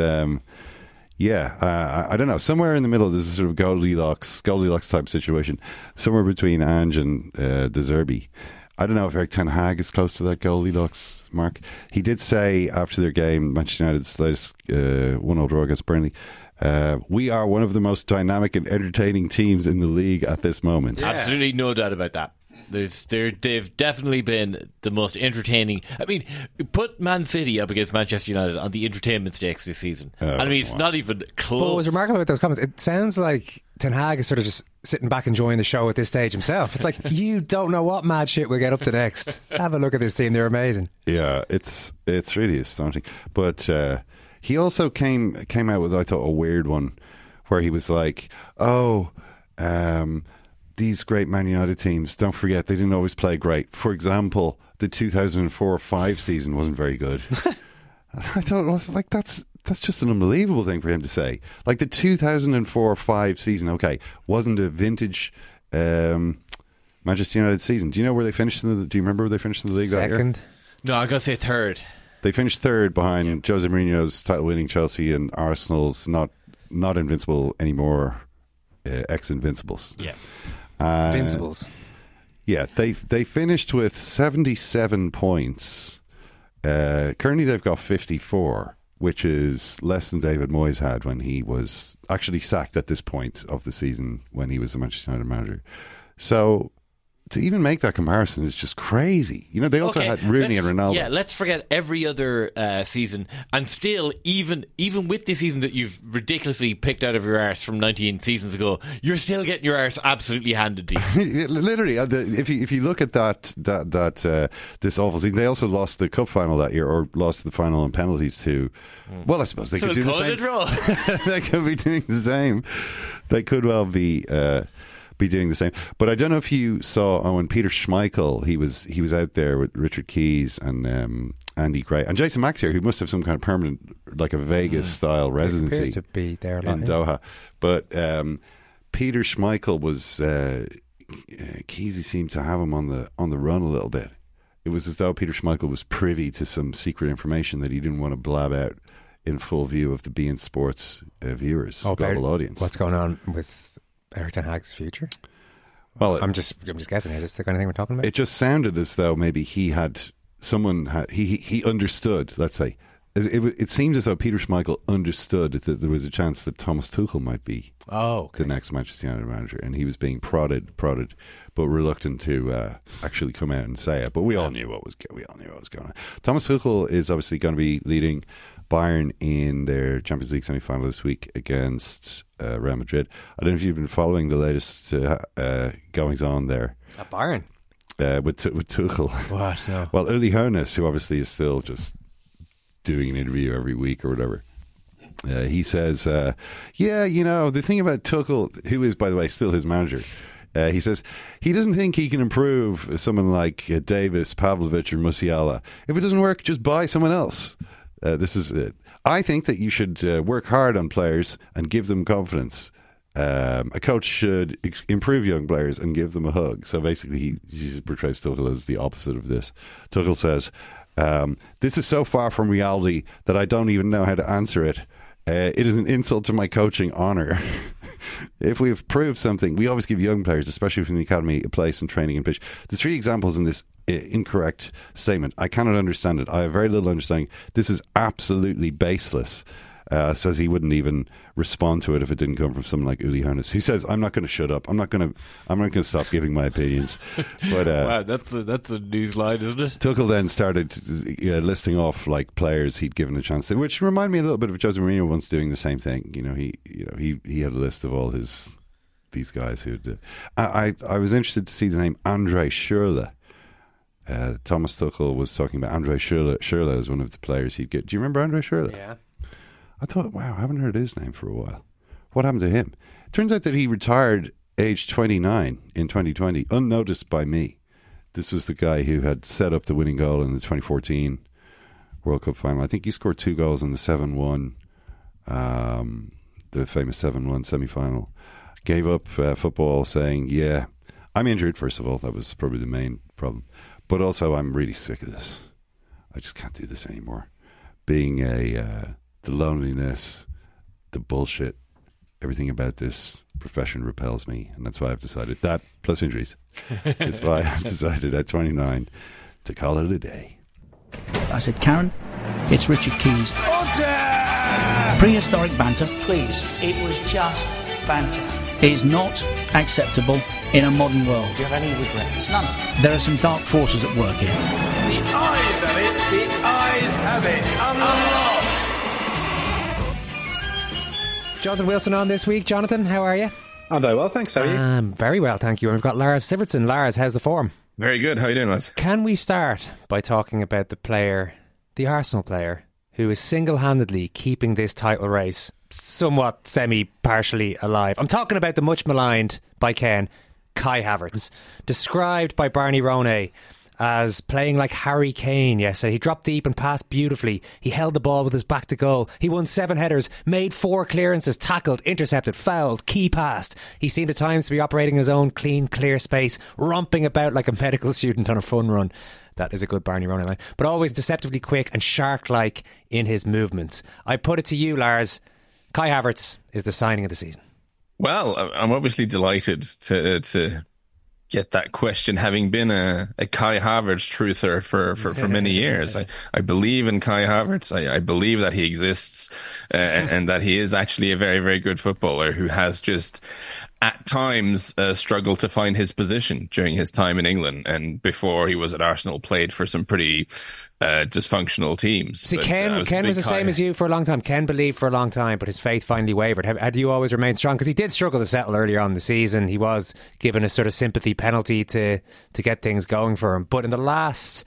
[SPEAKER 8] I don't know. Somewhere in the middle, there's a sort of Goldilocks type situation. Somewhere between Ange and De Zerbi. I don't know if Erik ten Hag is close to that Goldilocks mark. He did say after their game, Manchester United's latest 1-0 draw against Burnley, we are one of the most dynamic and entertaining teams in the league at this moment.
[SPEAKER 12] Yeah. Absolutely no doubt about that. They've definitely been the most entertaining. I mean, put Man City up against Manchester United on the entertainment stakes this season. It's not even close.
[SPEAKER 11] But what was remarkable about those comments, it sounds like Ten Hag is sort of just sitting back enjoying the show at this stage himself. It's like, you don't know what mad shit we'll get up to next. Have a look at this team, they're amazing.
[SPEAKER 8] Yeah, it's really astonishing. But he also came out with, I thought, a weird one where he was like, these great Man United teams, don't forget, they didn't always play great. For example, the 2004-05 season wasn't very good. I thought, I was like, that's just an unbelievable thing for him to say. Like, the 2004-05 season, okay, wasn't a vintage Manchester United season. Do you know where they finished? Do you remember where they finished in the league that year?
[SPEAKER 12] No, I'm going to say third.
[SPEAKER 8] They finished third behind Jose Mourinho's title-winning Chelsea and Arsenal's not invincible anymore, ex-Invincibles.
[SPEAKER 12] Yeah.
[SPEAKER 11] Invincibles.
[SPEAKER 8] Yeah, they finished with 77 points. Currently they've got 54, which is less than David Moyes had when he was actually sacked at this point of the season when he was the Manchester United manager. So to even make that comparison is just crazy. You know, they also had Rooney and Ronaldo.
[SPEAKER 12] Yeah, let's forget every other season. And still, even with the season that you've ridiculously picked out of your arse from 19 seasons ago, you're still getting your arse absolutely handed to you.
[SPEAKER 8] Literally, if you look at that this awful season, they also lost the cup final that year, or lost the final on penalties to. Well, I suppose they could do the same. They could be doing the same. They could well be doing the same. But I don't know if you saw when Peter Schmeichel, he was out there with Richard Keys and Andy Gray and Jason Maxier, who must have some kind of permanent, like a Vegas style residency.
[SPEAKER 11] Appears to be there
[SPEAKER 8] in Doha. But Peter Schmeichel was Keys seemed to have him on the run a little bit. It was as though Peter Schmeichel was privy to some secret information that he didn't want to blab out in full view of the beIN Sports viewers, global audience.
[SPEAKER 11] What's going on with Erik ten Hag's future?
[SPEAKER 8] Well,
[SPEAKER 11] I'm just guessing. Is this the kind of thing we're talking about?
[SPEAKER 8] It just sounded as though maybe he understood. Let's say it seemed as though Peter Schmeichel understood that there was a chance that Thomas Tuchel might be the next Manchester United manager, and he was being prodded, but reluctant to actually come out and say it. But we all knew what was going on. Thomas Tuchel is obviously going to be leading Bayern in their Champions League semi-final this week against Real Madrid. I don't know if you've been following the latest goings on there
[SPEAKER 11] at Bayern
[SPEAKER 8] with Tuchel.
[SPEAKER 11] What? No.
[SPEAKER 8] Well, Uli Hoeneß, who obviously is still just doing an interview every week or whatever, he says, the thing about Tuchel, who is, by the way, still his manager, he says he doesn't think he can improve someone like Davis, Pavlovic or Musiala. If it doesn't work, just buy someone else. This is it. I think that you should work hard on players and give them confidence. A coach should improve young players and give them a hug. So basically, he portrays Tuchel as the opposite of this. Tuchel says, this is so far from reality that I don't even know how to answer it. It is an insult to my coaching honour. If we have proved something, we always give young players, especially from the academy, a place and training and pitch. There's 3 examples in this incorrect statement. I cannot understand it. I have very little understanding. This is absolutely baseless. Says he wouldn't even respond to it if it didn't come from someone like Uli Hoeneß. He says, "I'm not going to shut up. I'm not going to stop giving my opinions." But
[SPEAKER 12] wow, that's a news line, isn't it?
[SPEAKER 8] Tuchel then started listing off like players he'd given a chance to, which reminded me a little bit of Jose Mourinho once doing the same thing. He had a list of all these guys who. I was interested to see the name Andre Schürrle. Thomas Tuchel was talking about Andre Schürrle as one of the players he'd get. Do you remember Andre Schürrle?
[SPEAKER 11] Yeah.
[SPEAKER 8] I thought, wow, I haven't heard his name for a while. What happened to him? Turns out that he retired age 29 in 2020, unnoticed by me. This was the guy who had set up the winning goal in the 2014 World Cup final. I think he scored 2 goals in the 7-1, the famous 7-1 semi-final. Gave up football saying, yeah, I'm injured, first of all. That was probably the main problem. But also, I'm really sick of this. I just can't do this anymore. Being the loneliness, the bullshit, everything about this profession repels me, and that's why I've decided that, plus injuries. That's why I've decided at 29 to call it a day.
[SPEAKER 14] I said, Karen, it's Richard Keys. Order! Prehistoric banter.
[SPEAKER 15] Please, it was just banter.
[SPEAKER 14] Is not acceptable in a modern world.
[SPEAKER 15] Do you have any regrets? None.
[SPEAKER 14] There are some dark forces at work here.
[SPEAKER 16] The eyes have it. The eyes have it. Unlock!
[SPEAKER 11] Jonathan Wilson on this week. Jonathan, how are you?
[SPEAKER 17] I'm very well, thanks. How are you?
[SPEAKER 11] Very well, thank you. And we've got Lars Sivertson. Lars, how's the form?
[SPEAKER 17] Very good. How are you doing, lads?
[SPEAKER 11] Can we start by talking about the Arsenal player, who is single-handedly keeping this title race somewhat semi-partially alive? I'm talking about the much maligned by Ken, Kai Havertz, described by Barney Ronay as playing like Harry Kane yesterday. He dropped deep and passed beautifully. He held the ball with his back to goal. He won 7 headers, made 4 clearances, tackled, intercepted, fouled, key passed. He seemed at times to be operating his own clean, clear space, romping about like a medical student on a fun run. That is a good Barney Ronay line. But always deceptively quick and shark-like in his movements. I put it to you, Lars. Kai Havertz is the signing of the season.
[SPEAKER 17] Well, I'm obviously delighted to get that question, having been a Kai Havertz truther for many years. I believe in Kai Havertz. I believe that he exists and that he is actually a very, very good footballer who has just at times struggled to find his position during his time in England, and before he was at Arsenal played for some pretty dysfunctional teams.
[SPEAKER 11] See, Ken was the same as you for a long time. Ken believed for a long time, but his faith finally wavered. Had you always remained strong? Because he did struggle to settle earlier on in the season. He was given a sort of sympathy penalty to get things going for him. But in the last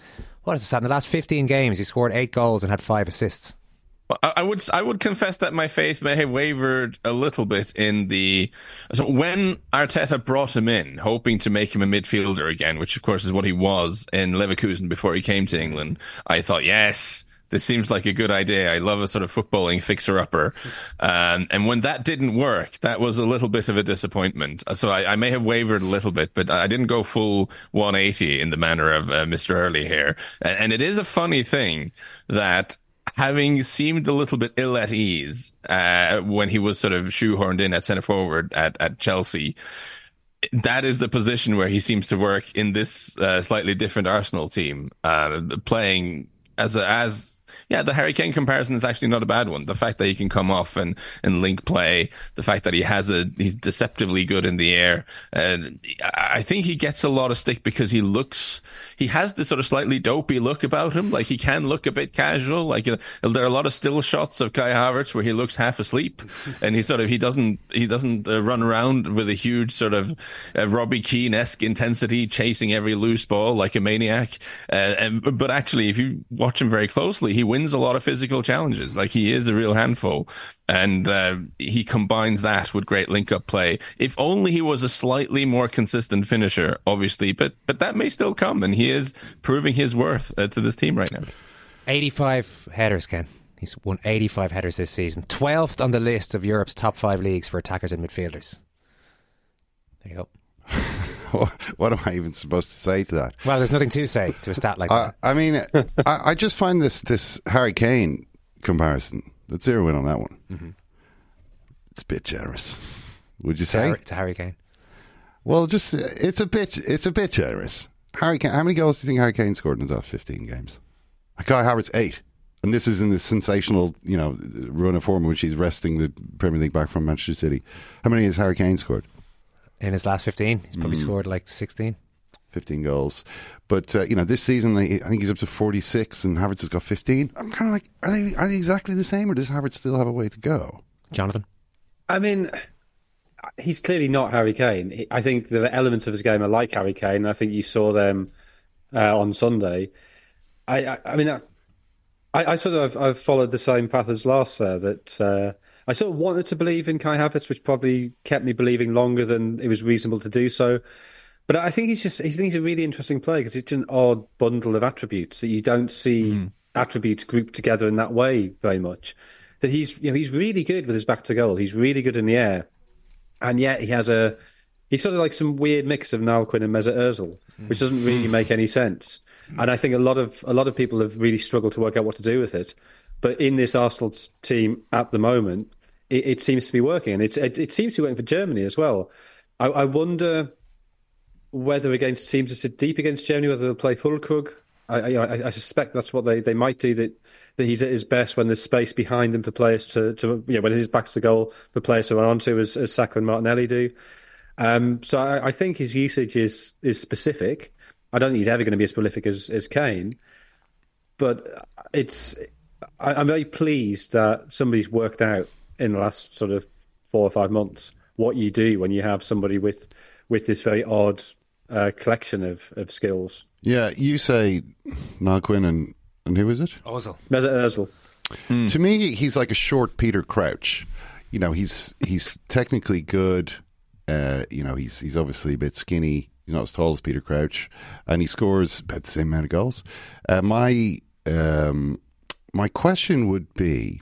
[SPEAKER 11] 15 games, he scored 8 goals and had 5 assists.
[SPEAKER 17] I would confess that my faith may have wavered a little bit so when Arteta brought him in, hoping to make him a midfielder again, which of course is what he was in Leverkusen before he came to England. I thought, yes, this seems like a good idea. I love a sort of footballing fixer-upper. And when that didn't work, that was a little bit of a disappointment. So I may have wavered a little bit, but I didn't go full 180 in the manner of Mr. Early here. And it is a funny thing that, having seemed a little bit ill at ease when he was sort of shoehorned in at centre forward at Chelsea, that is the position where he seems to work in this slightly different Arsenal team, playing the Harry Kane comparison is actually not a bad one. The fact that he can come off and link play, the fact that he's deceptively good in the air. I think he gets a lot of stick because he has this sort of slightly dopey look about him. Like, he can look a bit casual. Like, there are a lot of still shots of Kai Havertz where he looks half asleep, and he doesn't run around with a huge sort of Robbie Keane-esque intensity, chasing every loose ball like a maniac. But actually, if you watch him very closely, he wins a lot of physical challenges. Like, he is a real handful, and he combines that with great link-up play. If only he was a slightly more consistent finisher, obviously, but that may still come, and he is proving his worth to this team right now.
[SPEAKER 11] 85 headers, Ken. He's won 85 headers this season. 12th on the list of Europe's top 5 leagues for attackers and midfielders. There you go.
[SPEAKER 8] What am I even supposed to say to that?
[SPEAKER 11] Well, there's nothing to say to a stat like that.
[SPEAKER 8] I mean, I just find this Harry Kane comparison, let's zero in on that one. Mm-hmm. It's a bit generous, would you say?
[SPEAKER 11] To Harry Kane.
[SPEAKER 8] Well, it's a bit generous. Harry Kane, how many goals do you think Harry Kane scored in his last 15 games? Kai Havertz 8. And this is in the sensational, run of form in which he's wresting the Premier League back from Manchester City. How many has Harry Kane scored?
[SPEAKER 11] In his last 15, he's probably scored like 16.
[SPEAKER 8] 15 goals. But, this season, I think he's up to 46 and Havertz has got 15. I'm kind of like, are they exactly the same, or does Havertz still have a way to go?
[SPEAKER 11] Jonathan?
[SPEAKER 18] I mean, he's clearly not Harry Kane. I think the elements of his game are like Harry Kane, and I think you saw them on Sunday. I sort of I've followed the same path as Lars there, that I sort of wanted to believe in Kai Havertz, which probably kept me believing longer than it was reasonable to do so. But I think he's a really interesting player because it's an odd bundle of attributes that you don't see attributes grouped together in that way very much. That he's really good with his back to goal. He's really good in the air, and yet he's sort of like some weird mix of Niall Quinn and Mesut Ozil, which doesn't really make any sense. And I think a lot of people have really struggled to work out what to do with it. But in this Arsenal team at the moment, it seems to be working, and it seems to be working for Germany as well. I wonder whether against teams that sit deep against Germany, whether they'll play Füllkrug. I suspect that's what they might do. That he's at his best when there's space behind him for players to when his back's to goal for players to run onto, as Saka and Martinelli do. So I think his usage is specific. I don't think he's ever going to be as prolific as Kane, but I'm very pleased that somebody's worked out in the last sort of 4 or 5 months what you do when you have somebody with this very odd collection of skills.
[SPEAKER 8] Yeah, you say Niall Quinn and who is it?
[SPEAKER 11] Ozil.
[SPEAKER 18] Mesut Ozil.
[SPEAKER 8] To me, he's like a short Peter Crouch. He's technically good. He's obviously a bit skinny. He's not as tall as Peter Crouch, and he scores about the same amount of goals. My question would be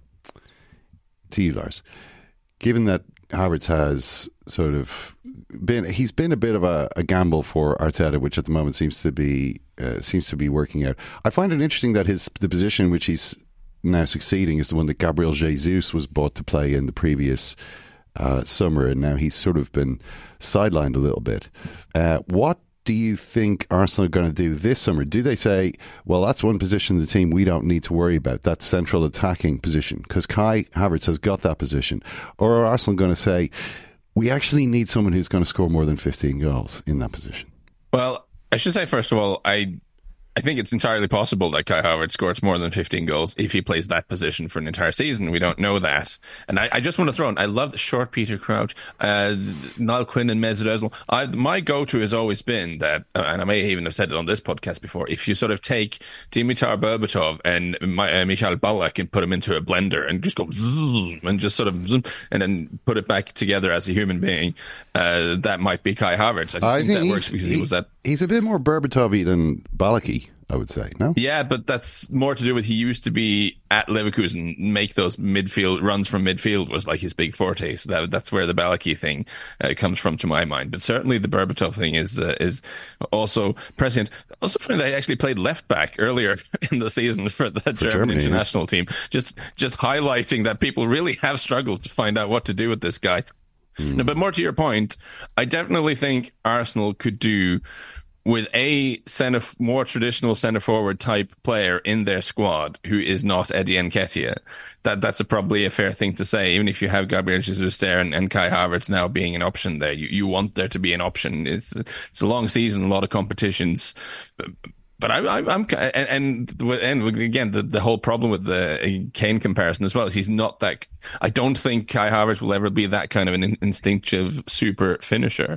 [SPEAKER 8] to you, Lars, given that Havertz has sort of he's been a bit of a gamble for Arteta, which at the moment seems to be working out. I find it interesting that the position which he's now succeeding is the one that Gabriel Jesus was bought to play in the previous summer, and now he's sort of been sidelined a little bit. What do you think Arsenal are going to do this summer? Do they say, well, that's one position of the team we don't need to worry about, that central attacking position, because Kai Havertz has got that position? Or are Arsenal going to say, we actually need someone who's going to score more than 15 goals in that position?
[SPEAKER 17] Well, I should say, first of all, I think it's entirely possible that Kai Havertz scores more than 15 goals if he plays that position for an entire season. We don't know that. And I just want to throw in, I love the short Peter Crouch, Niall Quinn and Mesut Ozil. My go-to has always been that, and I may even have said it on this podcast before, if you sort of take Dimitar Berbatov and Michal Ballack and put them into a blender and just go zoom, and just sort of zoom, and then put it back together as a human being, that might be Kai Havertz. I think that works because
[SPEAKER 8] he's a bit more Berbatov-y than Ballacky, I would say, no?
[SPEAKER 17] Yeah, but that's more to do with he used to be at Leverkusen, make those midfield runs from midfield was like his big forte. So that's where the Ballacky thing comes from, to my mind. But certainly the Berbatov thing is also prescient. Also funny that he actually played left back earlier in the season for the German international team. Just highlighting that people really have struggled to find out what to do with this guy. No, but more to your point, I definitely think Arsenal could do with a more traditional centre-forward type player in their squad who is not Eddie Nketiah. That's probably a fair thing to say, even if you have Gabriel Jesus there and Kai Havertz now being an option there. You want there to be an option. It's a long season, a lot of competitions. But I'm and again, the whole problem with the Kane comparison as well is he's not that. I don't think Kai Havertz will ever be that kind of an instinctive super finisher.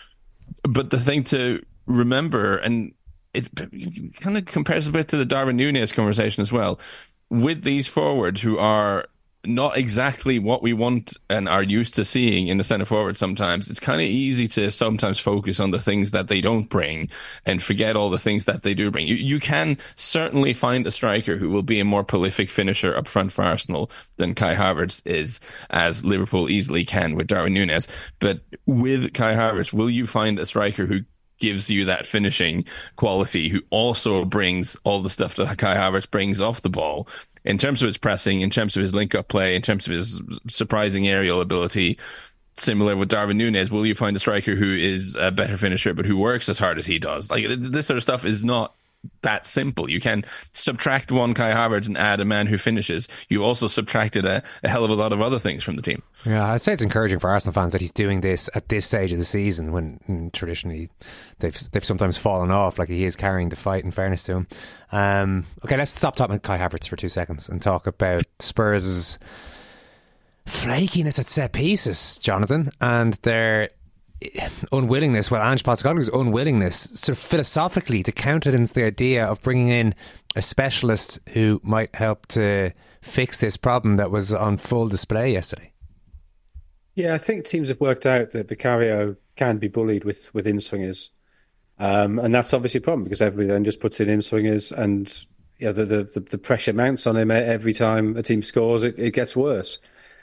[SPEAKER 17] But the thing to remember, and it kind of compares a bit to the Darwin Núñez conversation as well, with these forwards who are not exactly what we want and are used to seeing in the centre forward sometimes, it's kind of easy to sometimes focus on the things that they don't bring and forget all the things that they do bring. You can certainly find a striker who will be a more prolific finisher up front for Arsenal than Kai Havertz is, as Liverpool easily can with Darwin Núñez. But with Kai Havertz, will you find a striker who gives you that finishing quality, who also brings all the stuff that Kai Havertz brings off the ball, in terms of his pressing, in terms of his link-up play, in terms of his surprising aerial ability? Similar with Darwin Núñez, will you find a striker who is a better finisher but who works as hard as he does? Like, this sort of stuff is not that simple. You can subtract one Kai Havertz and add a man who finishes. You also subtracted a hell of a lot of other things from the team.
[SPEAKER 11] Yeah, I'd say it's encouraging for Arsenal fans that he's doing this at this stage of the season when traditionally they've sometimes fallen off. Like, he is carrying the fight, in fairness to him. Okay, let's stop talking about Kai Havertz for 2 seconds and talk about Spurs' flakiness at set pieces, Jonathan, and their unwillingness, Ange Postecoglou's unwillingness, sort of philosophically, to countenance the idea of bringing in a specialist who might help to fix this problem that was on full display yesterday.
[SPEAKER 18] Yeah, I think teams have worked out that Vicario can be bullied with in-swingers. And that's obviously a problem because everybody then just puts in in-swingers, and the pressure mounts on him every time a team scores. It gets worse.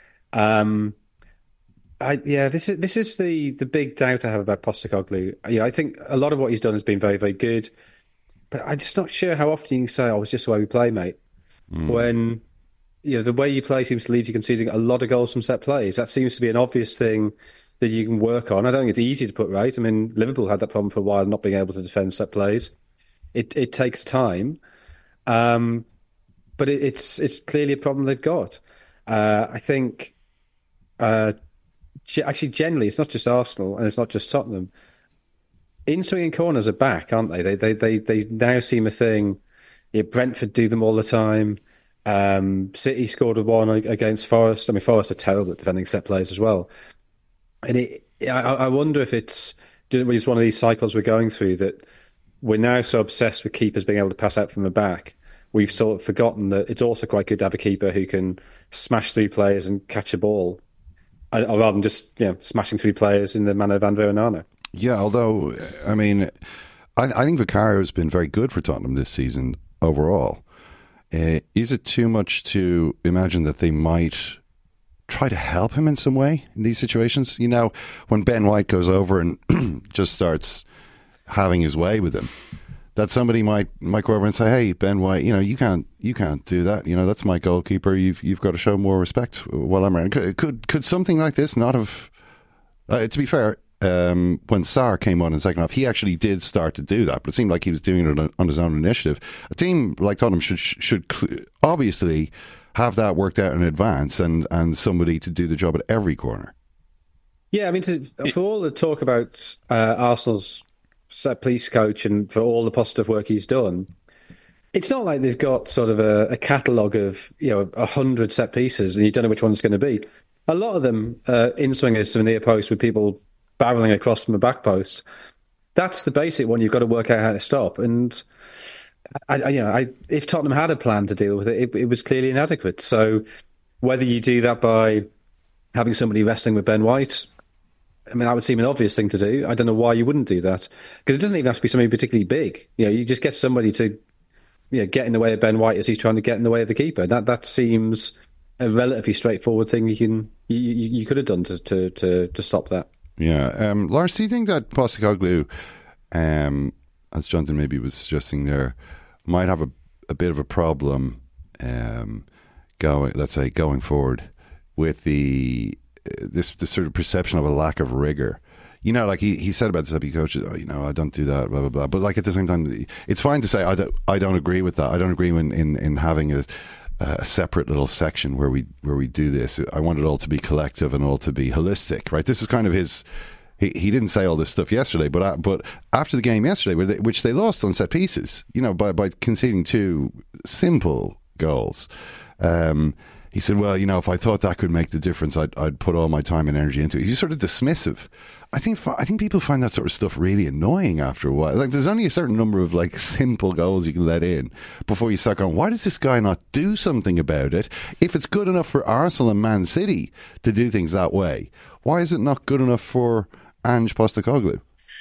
[SPEAKER 18] This is the big doubt I have about Postecoglou. I think a lot of what he's done has been very, very good, but I'm just not sure how often you can say, it's just the way we play, mate. When the way you play seems to lead to conceding a lot of goals from set plays. That seems to be an obvious thing that you can work on. I don't think it's easy to put right. I mean, Liverpool had that problem for a while, not being able to defend set plays. It takes time, but it's clearly a problem they've got. I think, actually, generally, it's not just Arsenal and it's not just Tottenham. In-swinging corners are back, aren't they? They now seem a thing. Brentford do them all the time. City scored a one against Forest. I mean, Forest are terrible at defending set plays as well. And I wonder if it's one of these cycles we're going through, that we're now so obsessed with keepers being able to pass out from the back, we've sort of forgotten that it's also quite good to have a keeper who can smash through players and catch a ball, rather than just smashing through players in the manner of André Onana.
[SPEAKER 8] Yeah, although, I mean, I think Vicario has been very good for Tottenham this season overall. Is it too much to imagine that they might try to help him in some way in these situations? You know, when Ben White goes over and just starts having his way with him, that somebody might go over and say, "Hey, Ben White, you know, you can't do that. You know, that's my goalkeeper. You've got to show more respect while I'm around." Could something like this not have? To be fair, when Sarr came on in the second half, he actually did start to do that, but it seemed like he was doing it on his own initiative. A team like Tottenham should obviously have that worked out in advance and somebody to do the job at every corner.
[SPEAKER 18] Yeah, I mean, for all the talk about Arsenal's set-piece coach and for all the positive work he's done, it's not like they've got sort of a catalogue of 100 set pieces and you don't know which one it's going to be. A lot of them in-swingers to the near post with people barreling across from a back post. That's the basic one you've got to work out how to stop. And if Tottenham had a plan to deal with it, it was clearly inadequate. So whether you do that by having somebody wrestling with Ben White, I mean, that would seem an obvious thing to do. I don't know why you wouldn't do that, because it doesn't even have to be something particularly big. You just get somebody to get in the way of Ben White as he's trying to get in the way of the keeper. That seems a relatively straightforward thing you could have done to stop that.
[SPEAKER 8] Yeah, Lars, do you think that Postecoglou, as Jonathan maybe was suggesting there, might have a bit of a problem going forward with this sort of perception of a lack of rigor? You know, like he said about the set coaches, I don't do that, blah blah blah. But like at the same time, it's fine to say I don't agree with that. I don't agree in having a separate little section where we do this. I want it all to be collective and all to be holistic, right? This is kind of his. He didn't say all this stuff yesterday, but after the game yesterday, which they lost on set pieces, by conceding 2 simple goals, he said, "Well, if I thought that could make the difference, I'd put all my time and energy into it." He's sort of dismissive. I think people find that sort of stuff really annoying after a while. Like, there's only a certain number of simple goals you can let in before you start going, why does this guy not do something about it? If it's good enough for Arsenal and Man City to do things that way, why is it not good enough for Ange Postecoglou?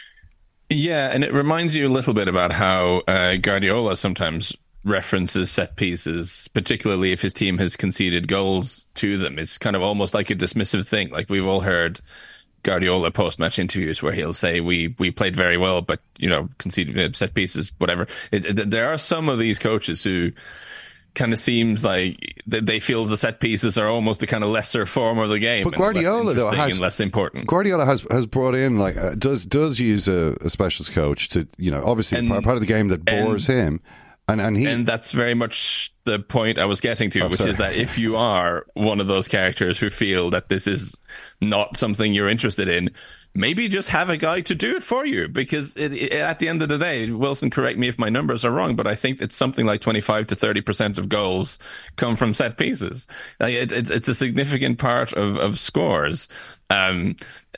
[SPEAKER 17] Yeah, and it reminds you a little bit about how Guardiola sometimes references set pieces, particularly if his team has conceded goals to them. It's kind of almost like a dismissive thing. Like, we've all heard Guardiola post-match interviews where he'll say, we played very well, but, conceded set pieces, whatever. There are some of these coaches who kind of seems like they feel the set pieces are almost the kind of lesser form of the game.
[SPEAKER 8] But Guardiola, though, has
[SPEAKER 17] less important.
[SPEAKER 8] Guardiola has brought in does use a specialist coach to obviously part of the game that bores him, and
[SPEAKER 17] that's very much the point I was getting to, which is that if you are one of those characters who feel that this is not something you're interested in, maybe just have a guy to do it for you, because at the end of the day, Wilson, correct me if my numbers are wrong, but I think it's something like 25 to 30% of goals come from set pieces. It's a significant part of scores. And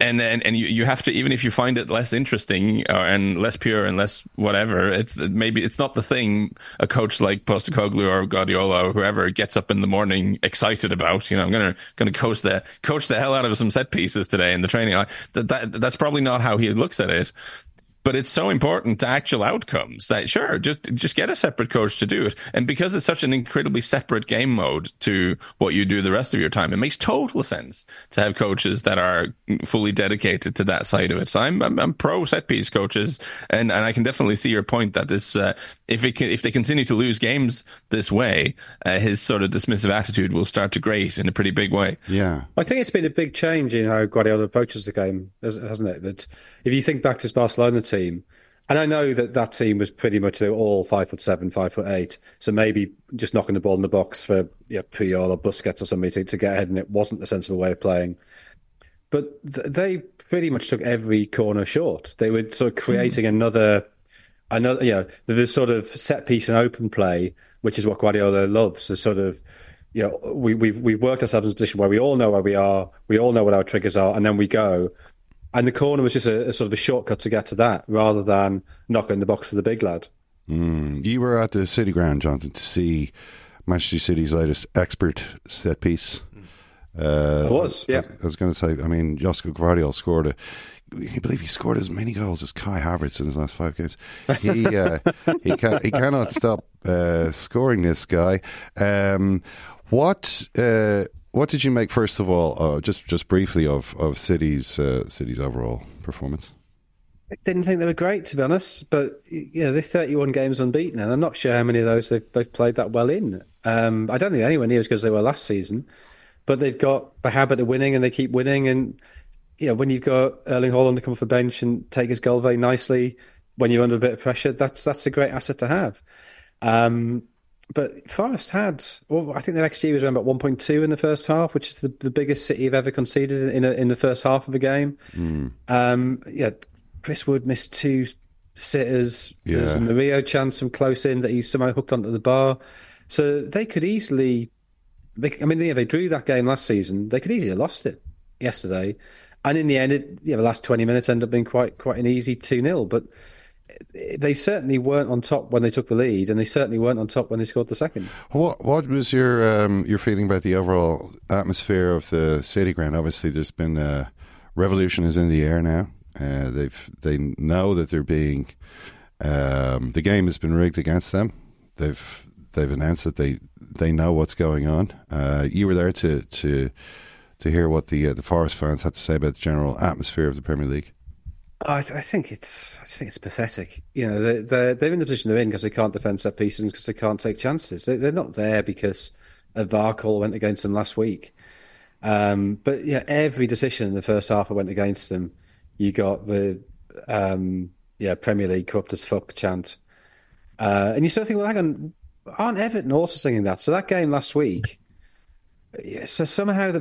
[SPEAKER 17] you have to, even if you find it less interesting and less pure and less whatever, it's not the thing a coach like Postecoglou or Guardiola or whoever gets up in the morning excited about. I'm going to coach the hell out of some set pieces today in the training. That's probably not how he looks at it. But it's so important to actual outcomes that, sure, just get a separate coach to do it. And because it's such an incredibly separate game mode to what you do the rest of your time, it makes total sense to have coaches that are fully dedicated to that side of it. So I'm pro set piece coaches, and I can definitely see your point that this if they continue to lose games this way, his sort of dismissive attitude will start to grate in a pretty big way.
[SPEAKER 8] Yeah,
[SPEAKER 18] I think it's been a big change in how Guardiola approaches the game, hasn't it? That if you think back to his Barcelona team, and I know that team was pretty much, they were all 5'7", 5'8", so maybe just knocking the ball in the box for Puyol or Busquets or somebody to get ahead, and it wasn't a sensible way of playing. But they pretty much took every corner short. They were sort of creating another, the sort of set piece and open play, which is what Guardiola loves. The sort of, we've worked ourselves in a position where we all know where we are, we all know what our triggers are, and then we go. And the corner was just a sort of a shortcut to get to that, rather than knocking the box for the big lad.
[SPEAKER 8] You were at the City Ground, Jonathan, to see Manchester City's latest expert set piece.
[SPEAKER 18] I was, yeah.
[SPEAKER 8] I was going to say, I mean, Josko Gvardiol scored a you believe he scored as many goals as Kai Havertz in his last 5 games? He cannot stop scoring, this guy. What did you make, first of all, just briefly, of City's overall performance?
[SPEAKER 18] I didn't think they were great, to be honest, but they're 31 games unbeaten, and I'm not sure how many of those they've played that well in. I don't think anywhere near as good as they were last season, but they've got the habit of winning, and they keep winning. And when you've got Erling Haaland to come off the bench and take his goal very nicely when you're under a bit of pressure, that's a great asset to have. But Forest had, I think their XG was around about 1.2 in the first half, which is the biggest City have ever conceded in the first half of a game. Chris Wood missed 2 sitters.
[SPEAKER 8] Yeah.
[SPEAKER 18] There's a Murillo chance from close in that he somehow hooked onto the bar. So they could easily... they drew that game last season. They could easily have lost it yesterday. And in the end, the last 20 minutes ended up being quite an easy 2-0. But they certainly weren't on top when they took the lead, and they certainly weren't on top when they scored the second.
[SPEAKER 8] What was your feeling about the overall atmosphere of the City ground? Obviously, there's been revolution is in the air now. They know that they're being the game has been rigged against them. They've announced that they know what's going on. You were there to hear what the Forest fans had to say about the general atmosphere of the Premier League.
[SPEAKER 18] I think it's pathetic. They're in the position they're in because they can't defend set pieces and because they can't take chances. They're not there because a VAR call went against them last week. But every decision in the first half went against them. You got the Premier League corrupt as fuck chant, and you still think, well, hang on, aren't Everton also singing that? So that game last week, so somehow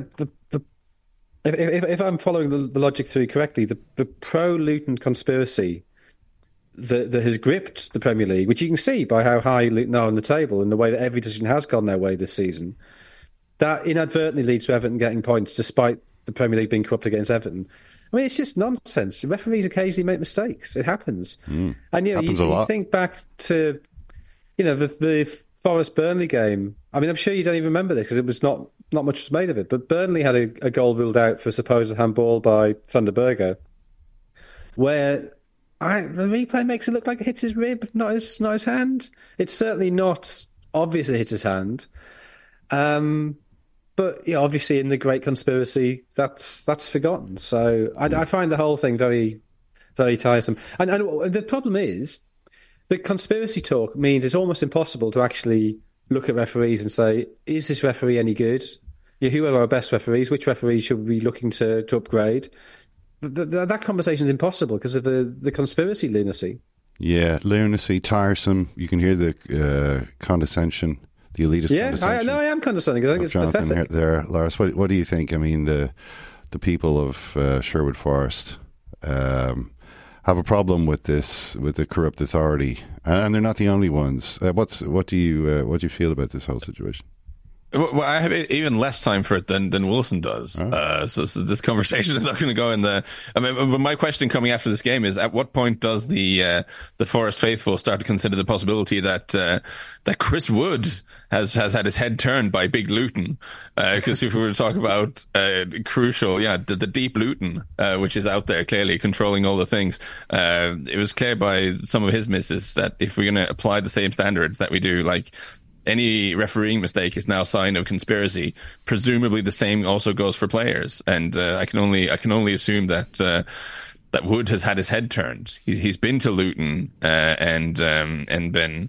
[SPEAKER 18] if I'm following the logic through correctly, the pro-Luton conspiracy that has gripped the Premier League, which you can see by how high Luton are on the table and the way that every decision has gone their way this season, that inadvertently leads to Everton getting points despite the Premier League being corrupt against Everton. I mean, it's just nonsense. Referees occasionally make mistakes. It happens. And you think back to the Forest Burnley game. I mean, I'm sure you don't even remember this because it was not much was made of it. But Burnley had a goal ruled out for a supposed handball by Sander Berge, where the replay makes it look like it hits his rib, not his hand. It's certainly not obvious it hits his hand. But obviously, in the great conspiracy, that's forgotten. So I find the whole thing very, very tiresome. And the problem is, the conspiracy talk means it's almost impossible to actually look at referees and say, is this referee any good? Who are our best referees? Which referees should we be looking to upgrade? That conversation is impossible because of the conspiracy lunacy. Yeah,
[SPEAKER 8] lunacy, tiresome. You can hear the condescension. The elitist condescension.
[SPEAKER 18] I am condescending. I think it's pathetic.
[SPEAKER 8] There, Lars, what do you think? I mean, the people of Sherwood Forest have a problem with this, with the corrupt authority, and they're not the only ones. What do you feel about this whole situation?
[SPEAKER 17] Well, I have even less time for it than Wilson does. So this conversation is not going to go in the... I mean, but my question coming after this game is, at what point does the Forest faithful start to consider the possibility that Chris Wood has had his head turned by Big Luton? Because if we were to talk about crucial, the deep Luton, which is out there clearly controlling all the things, it was clear by some of his misses that if we're going to apply the same standards that we do, like... any refereeing mistake is now a sign of conspiracy. Presumably, the same also goes for players, and I can only assume that Wood has had his head turned. He's been to Luton and been,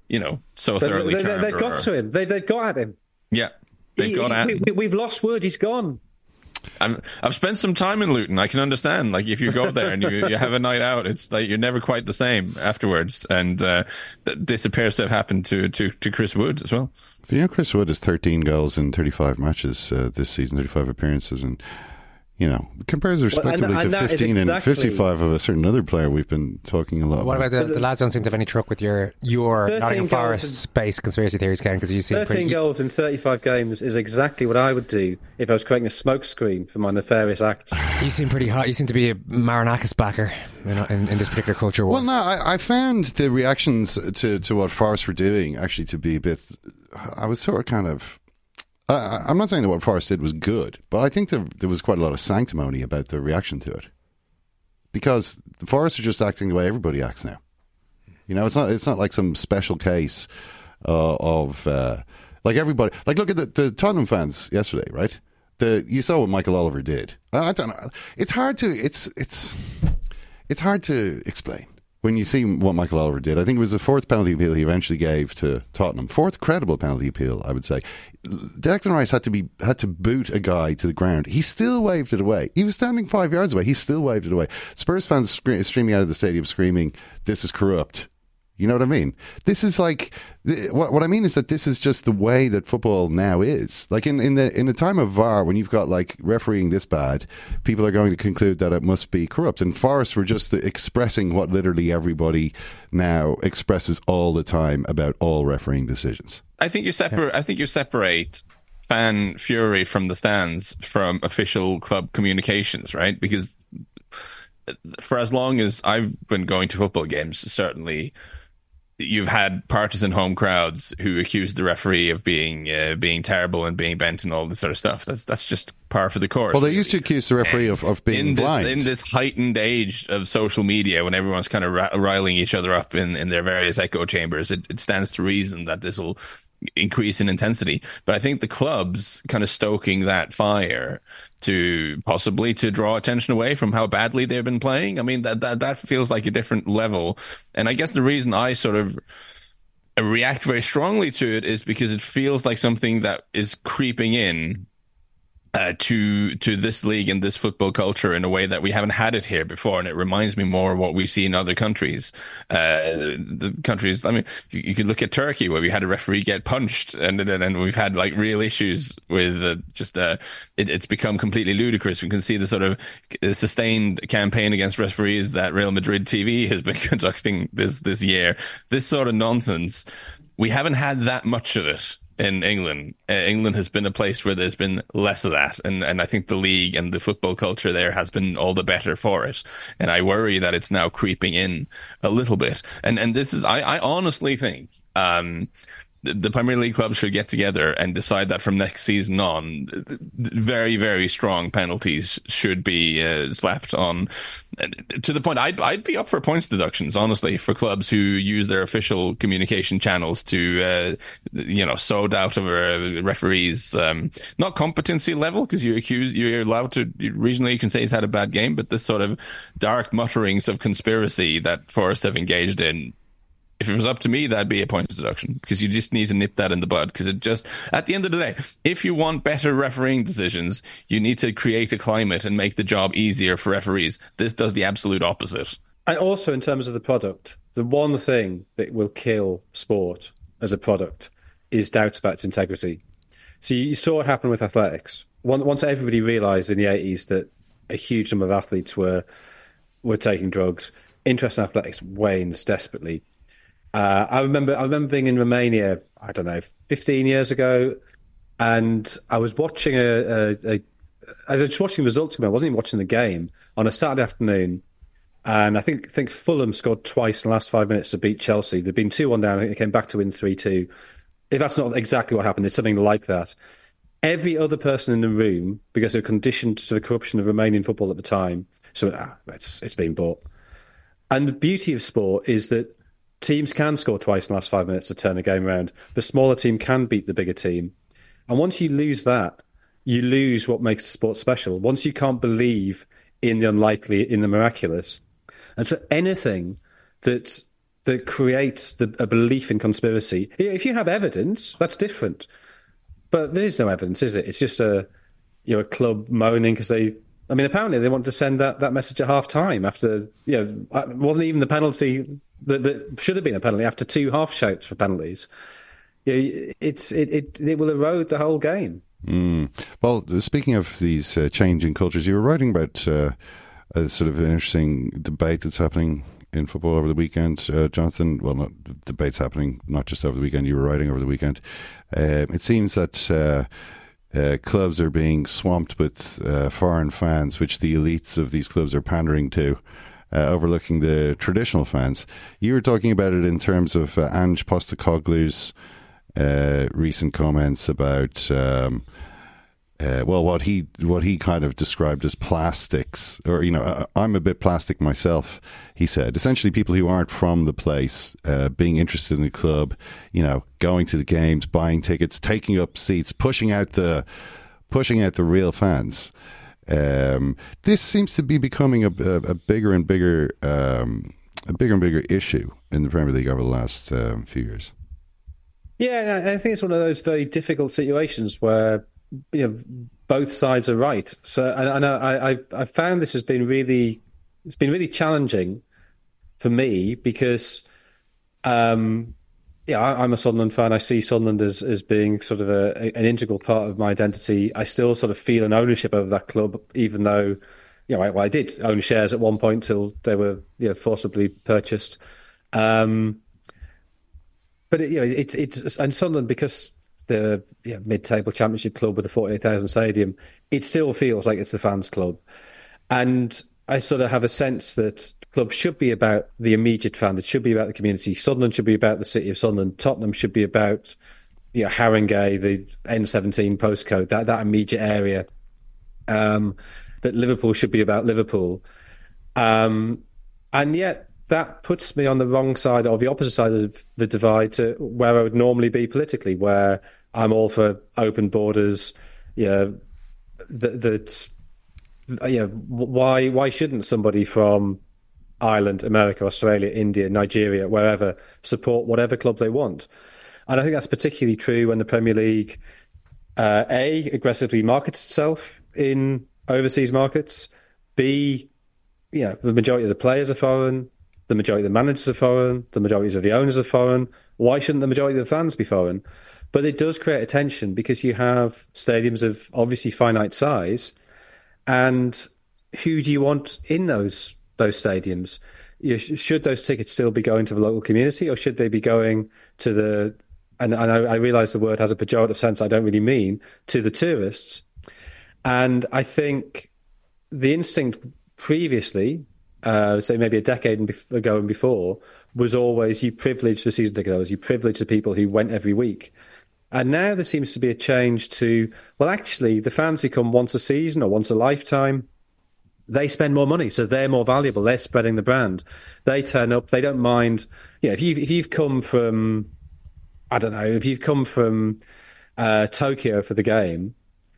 [SPEAKER 17] so thoroughly turned.
[SPEAKER 18] They've got to him. They've got at him.
[SPEAKER 17] Yeah, they've got at him.
[SPEAKER 18] We've lost Wood. He's gone.
[SPEAKER 17] I've spent some time in Luton. I can understand. Like, if you go there and you have a night out, it's like you're never quite the same afterwards. And this appears to have happened to Chris Wood as well.
[SPEAKER 8] Chris Wood has 13 goals in 35 matches this season, 35 appearances, and compares respectively to 15 and 55 of a certain other player we've been talking a lot about.
[SPEAKER 11] What about the lads don't seem to have any truck with your Nottingham Forest-based conspiracy theories, Ken? Because you seem
[SPEAKER 18] 13 goals in 35 games is exactly what I would do if I was creating a smoke screen for my nefarious acts.
[SPEAKER 11] You seem pretty hot. You seem to be a Marinakis backer in this particular culture war.
[SPEAKER 8] Well, no, I found the reactions to what Forest were doing actually to be a bit... I was sort of kind of... I'm not saying that what Forest did was good, but I think there was quite a lot of sanctimony about the reaction to it. because Forest are just acting the way everybody acts now. You know, it's not like some special case of like everybody. Like, look at the Tottenham fans yesterday, right? You saw what Michael Oliver did. I don't know. It's hard to explain when you see what Michael Oliver did. I think it was the fourth penalty appeal he eventually gave to Tottenham. Fourth credible penalty appeal, I would say. Declan Rice had to boot a guy to the ground. He still waved it away. He was standing 5 yards away. He still waved it away. Spurs fans streaming out of the stadium screaming, "This is corrupt." You know what I mean? This is like what I mean is that this is just the way that football now is. Like in the time of VAR, when you've got like refereeing this bad, people are going to conclude that it must be corrupt. And Forest were just expressing what literally everybody now expresses all the time about all refereeing decisions.
[SPEAKER 17] I think you separate fan fury from the stands from official club communications, right? Because for as long as I've been going to football games, certainly you've had partisan home crowds who accuse the referee of being terrible and being bent and all this sort of stuff. That's just par for the course.
[SPEAKER 8] Well, they used to accuse the referee of being blind.
[SPEAKER 17] In this heightened age of social media, when everyone's kind of riling each other up in their various echo chambers, it stands to reason that this will increase in intensity. But I think the clubs kind of stoking that fire to possibly to draw attention away from how badly they've been playing. I mean, that feels like a different level. And I guess the reason I sort of react very strongly to it is because it feels like something that is creeping in to this league and this football culture in a way that we haven't had it here before, and it reminds me more of what we see in other countries. The countries, I mean, you could look at Turkey, where we had a referee get punched, and we've had like real issues with it's become completely ludicrous. We can see the sort of sustained campaign against referees that Real Madrid TV has been conducting this year. This sort of nonsense, we haven't had that much of it in England. England has been a place where there's been less of that, and I think the league and the football culture there has been all the better for it. And I worry that it's now creeping in a little bit. And this is, I honestly think the Premier League clubs should get together and decide that from next season on, very, very strong penalties should be slapped on, to the point I'd be up for points deductions, honestly, for clubs who use their official communication channels to sow doubt over referees, not competency level, because you're allowed to, regionally you can say he's had a bad game, but this sort of dark mutterings of conspiracy that Forest have engaged in. If it was up to me, that'd be a points deduction, because you just need to nip that in the bud. Because it just, at the end of the day, if you want better refereeing decisions, you need to create a climate and make the job easier for referees. This does the absolute opposite.
[SPEAKER 18] And also, in terms of the product, the one thing that will kill sport as a product is doubts about its integrity. So you saw what happened with athletics. Once everybody realised in the 80s that a huge number of athletes were taking drugs, interest in athletics wanes desperately. I remember being in Romania, I don't know, 15 years ago, and I was watching I was just watching the results. I wasn't even watching the game on a Saturday afternoon, and I think Fulham scored twice in the last 5 minutes to beat Chelsea. They'd been 2-1 down, and they came back to win 3-2. If that's not exactly what happened, it's something like that. Every other person in the room, because they're conditioned to the corruption of Romanian football at the time, so it's been bought. And the beauty of sport is that teams can score twice in the last 5 minutes to turn a game around. The smaller team can beat the bigger team. And once you lose that, you lose what makes the sport special. Once you can't believe in the unlikely, in the miraculous. And so anything that creates a belief in conspiracy, if you have evidence, that's different. But there is no evidence, is it? It's just a club moaning because apparently they want to send that message at half-time after, wasn't even the penalty that should have been a penalty after 2 half shouts for penalties. It will erode the whole game.
[SPEAKER 8] Well, speaking of these changing cultures, you were writing about a sort of an interesting debate that's happening in football over the weekend, Jonathan. Well, not debates happening, not just over the weekend. You were writing over the weekend. It seems that clubs are being swamped with foreign fans, which the elites of these clubs are pandering to, overlooking the traditional fans. You were talking about it in terms of Ange Postecoglou's recent comments about what he kind of described as plastics, or I'm a bit plastic myself. He said essentially people who aren't from the place, being interested in the club, going to the games, buying tickets, taking up seats, pushing out the real fans. This seems to be becoming a bigger and bigger issue in the Premier League over the last few years.
[SPEAKER 18] Yeah, I think it's one of those very difficult situations where both sides are right. So, and I found this has been really challenging for me because, I'm a Sunderland fan. I see Sunderland as being sort of an integral part of my identity. I still sort of feel an ownership over that club, even though, I did own shares at one point till they were forcibly purchased. But it's and Sunderland, because the mid-table championship club with a 48,000 stadium, it still feels like it's the fans' club. And I sort of have a sense that the club should be about the immediate fan. It should be about the community. Sunderland should be about the city of Sunderland. Tottenham should be about Haringey, the N17 postcode, that immediate area. But Liverpool should be about Liverpool. And yet that puts me on the wrong side, or the opposite side of the divide to where I would normally be politically, where I'm all for open borders. Why shouldn't somebody from Ireland, America, Australia, India, Nigeria, wherever, support whatever club they want? And I think that's particularly true when the Premier League aggressively markets itself in overseas markets. B, the majority of the players are foreign, the majority of the managers are foreign, the majority of the owners are foreign. Why shouldn't the majority of the fans be foreign? But it does create a tension because you have stadiums of obviously finite size, and who do you want in those stadiums? Should those tickets still be going to the local community, or should they be going to the, and I realise the word has a pejorative sense I don't really mean, to the tourists? And I think the instinct previously, say maybe a decade ago and before, was always you privilege the season ticket holders, you privilege the people who went every week. And now there seems to be a change to, well, actually, the fans who come once a season or once a lifetime, they spend more money, so they're more valuable. They're spreading the brand. They turn up. They don't mind. If you've come from, I don't know, if you've come from Tokyo for the game,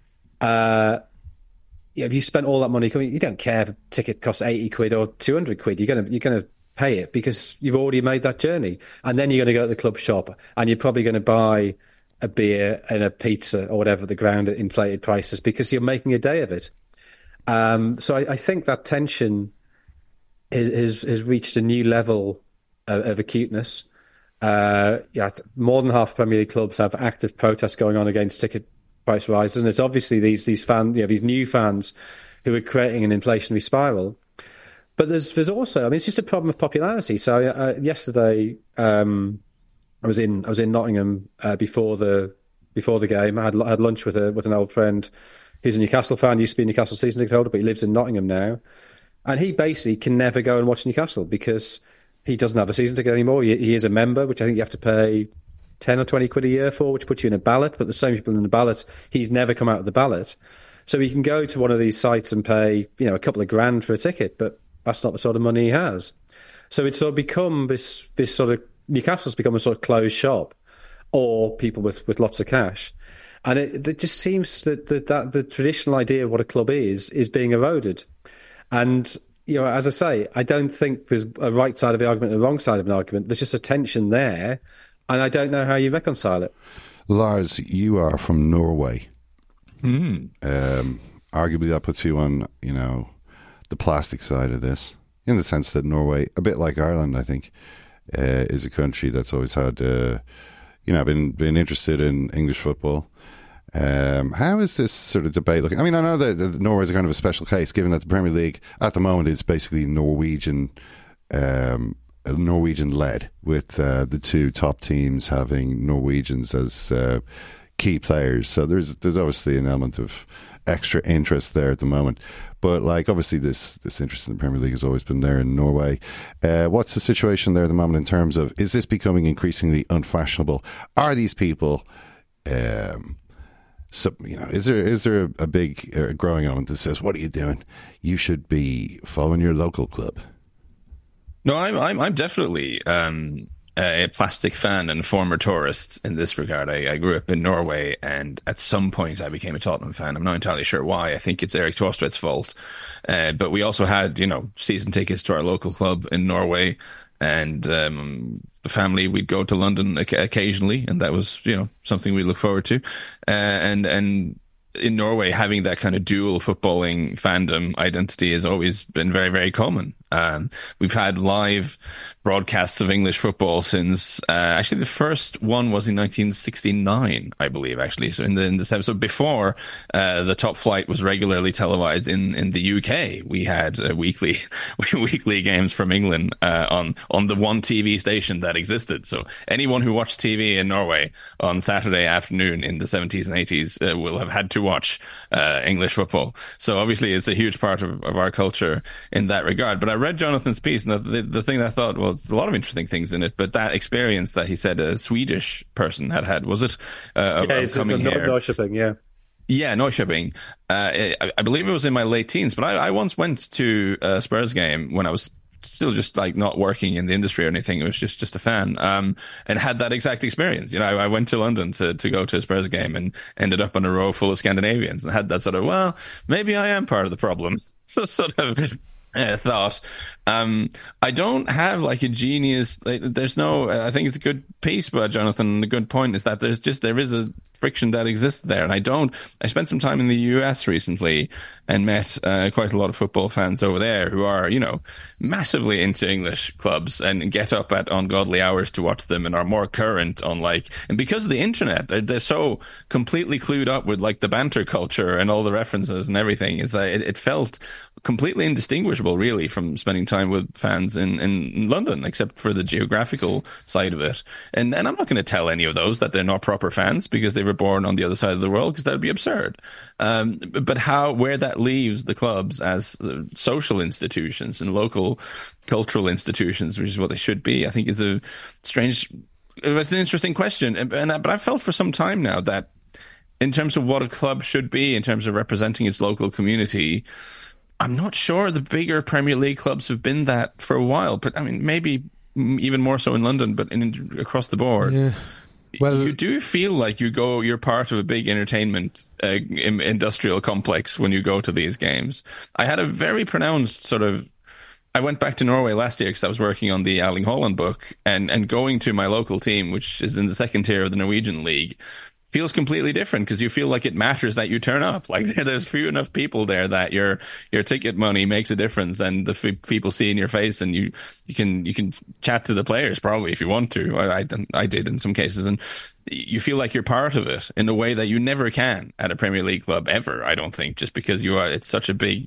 [SPEAKER 18] if you spent all that money coming, you don't care if a ticket costs 80 quid or 200 quid. You're gonna pay it because you've already made that journey, and then you're going to go to the club shop, and you're probably going to buy a beer and a pizza or whatever the ground at inflated prices because you're making a day of it. So I think that tension has reached a new level of acuteness. More than half Premier League clubs have active protests going on against ticket price rises, and it's obviously these these new fans who are creating an inflationary spiral. But there's also, it's just a problem of popularity. So yesterday, I was in Nottingham before the game. I had lunch with an old friend. He's a Newcastle fan. Used to be a Newcastle season ticket holder, but he lives in Nottingham now. And he basically can never go and watch Newcastle because he doesn't have a season ticket anymore. He is a member, which I think you have to pay 10 or 20 quid a year for, which puts you in a ballot. But the same people in the ballot, he's never come out of the ballot. So he can go to one of these sites and pay, a couple of grand for a ticket, but that's not the sort of money he has. So it's sort of become this sort of, Newcastle's become a sort of closed shop, or people with lots of cash. And it just seems that the traditional idea of what a club is being eroded. And, as I say, I don't think there's a right side of the argument and a wrong side of an argument. There's just a tension there, and I don't know how you reconcile it.
[SPEAKER 8] Lars, you are from Norway. Arguably that puts you on, the plastic side of this, in the sense that Norway, a bit like Ireland, I think, is a country that's always had, been interested in English football. How is this sort of debate looking? I know that Norway is a kind of a special case, given that the Premier League at the moment is basically Norwegian led, with the two top teams having Norwegians as key players. So there's obviously an element of extra interest there at the moment. But obviously this interest in the Premier League has always been there in Norway. What's the situation there at the moment in terms of, is this becoming increasingly unfashionable? Are these people So, is there a big growing element that says, what are you doing? You should be following your local club?
[SPEAKER 17] No, I'm definitely a plastic fan and former tourist in this regard. I grew up in Norway, and at some point I became a Tottenham fan. I'm not entirely sure why. I think it's Eric Thorstvedt's fault. But we also had, season tickets to our local club in Norway, and the family, we'd go to London occasionally, and that was, something we look forward to. And in Norway, having that kind of dual footballing fandom identity has always been very, very common. We've had live broadcasts of English football since actually the first one was in 1969, I believe. Actually, so in the so before the Top Flight was regularly televised in the UK, we had weekly games from England on the one TV station that existed. So anyone who watched TV in Norway on Saturday afternoon in the 70s and 80s will have had to watch English football. So obviously, it's a huge part of our culture in that regard. But I read Jonathan's piece, and the thing that I thought was a lot of interesting things in it, but that experience that he said a Swedish person had, was it?
[SPEAKER 18] It's
[SPEAKER 17] coming here?
[SPEAKER 18] Norrköping, yeah.
[SPEAKER 17] Yeah, Norrköping. I believe it was in my late teens, but I once went to a Spurs game when I was still just like not working in the industry or anything. It was just a fan, and had that exact experience. I went to London to go to a Spurs game and ended up on a row full of Scandinavians and had that sort of, well, maybe I am part of the problem. So sort of thought. I don't have like a genius. There's no. I think it's a good piece, but Jonathan, the good point is that there is a friction that exists there, and I spent some time in the US recently and met quite a lot of football fans over there who are massively into English clubs and get up at ungodly hours to watch them and are more current on and because of the internet, they're so completely clued up with like the banter culture and all the references and everything. Is that it felt completely indistinguishable really from spending time with fans in London, except for the geographical side of it. And I'm not going to tell any of those that they're not proper fans because they were born on the other side of the world, because that would be absurd. But where that leaves the clubs as social institutions and local cultural institutions, which is what they should be, I think is it's an interesting question. But I've felt for some time now that in terms of what a club should be, in terms of representing its local community, I'm not sure the bigger Premier League clubs have been that for a while, but I mean, maybe even more so in London, but across the board. Yeah. Well, you do feel like you're part of a big entertainment industrial complex when you go to these games. I had a very pronounced I went back to Norway last year because I was working on the Erling Haaland book, and going to my local team, which is in the second tier of the Norwegian league, feels completely different because you feel like it matters that you turn up. Like there's few enough people there that your ticket money makes a difference, and the people see in your face, and you can chat to the players probably if you want to. I did in some cases, and you feel like you're part of it in a way that you never can at a Premier League club ever. I don't think, just because it's such a big,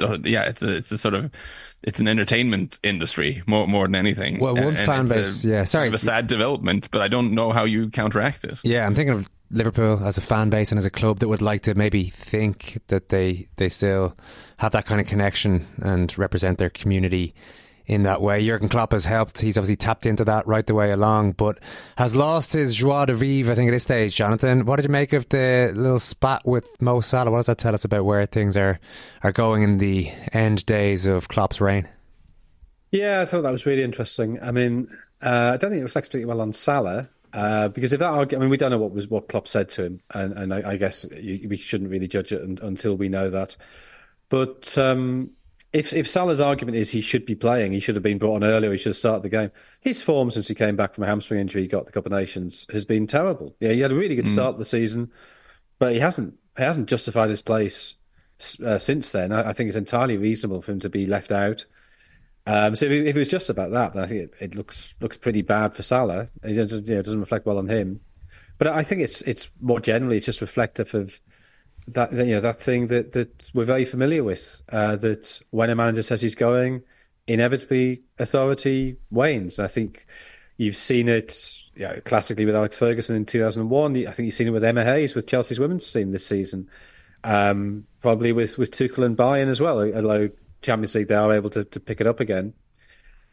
[SPEAKER 17] it's an entertainment industry more than anything.
[SPEAKER 11] Well, one fan base,
[SPEAKER 17] a sad development, but I don't know how you counteract it.
[SPEAKER 11] Yeah, I'm thinking of Liverpool as a fan base and as a club that would like to maybe think that they still have that kind of connection and represent their community in that way. Jurgen Klopp has helped. He's obviously tapped into that right the way along, but has lost his joie de vivre, I think, at this stage. Jonathan, what did you make of the little spat with Mo Salah? What does that tell us about where things are going in the end days of Klopp's reign?
[SPEAKER 18] Yeah, I thought that was really interesting. I mean, I don't think it reflects particularly well on Salah. Because if that we don't know what Klopp said to him, and I guess we shouldn't really judge it until we know that. But if Salah's argument is he should be playing, he should have been brought on earlier, he should have started the game. His form since he came back from a hamstring injury, he got the Cup of Nations, has been terrible. Yeah, he had a really good start of the season, but he hasn't justified his place since then. I think it's entirely reasonable for him to be left out. So if it was just about that, then I think it looks pretty bad for Salah. It doesn't reflect well on him. But I think it's more generally, it's just reflective of that that thing that we're very familiar with. That when a manager says he's going, inevitably authority wanes. I think you've seen it classically with Alex Ferguson in 2001. I think you've seen it with Emma Hayes with Chelsea's women's team this season. Probably with Tuchel and Bayern as well, although Champions League they are able to pick it up again.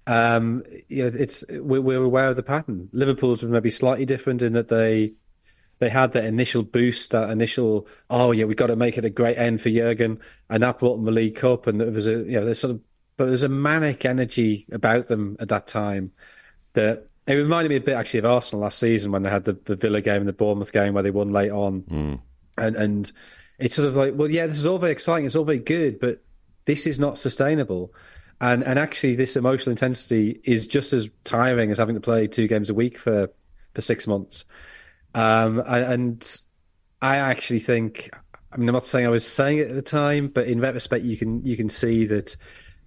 [SPEAKER 18] We're aware of the pattern. Liverpool's maybe slightly different in that they they had that initial boost, that initial, oh yeah, we've got to make it a great end for Jurgen, and that brought them the League Cup, and there was there's a manic energy about them at that time that it reminded me a bit actually of Arsenal last season when they had the Villa game and the Bournemouth game where they won late on, and it's sort of like, well, yeah, this is all very exciting, it's all very good, but this is not sustainable. And actually, this emotional intensity is just as tiring as having to play 2 games a week for 6 months. And I actually think, I mean, I'm not saying I was saying it at the time, but in retrospect, you can see that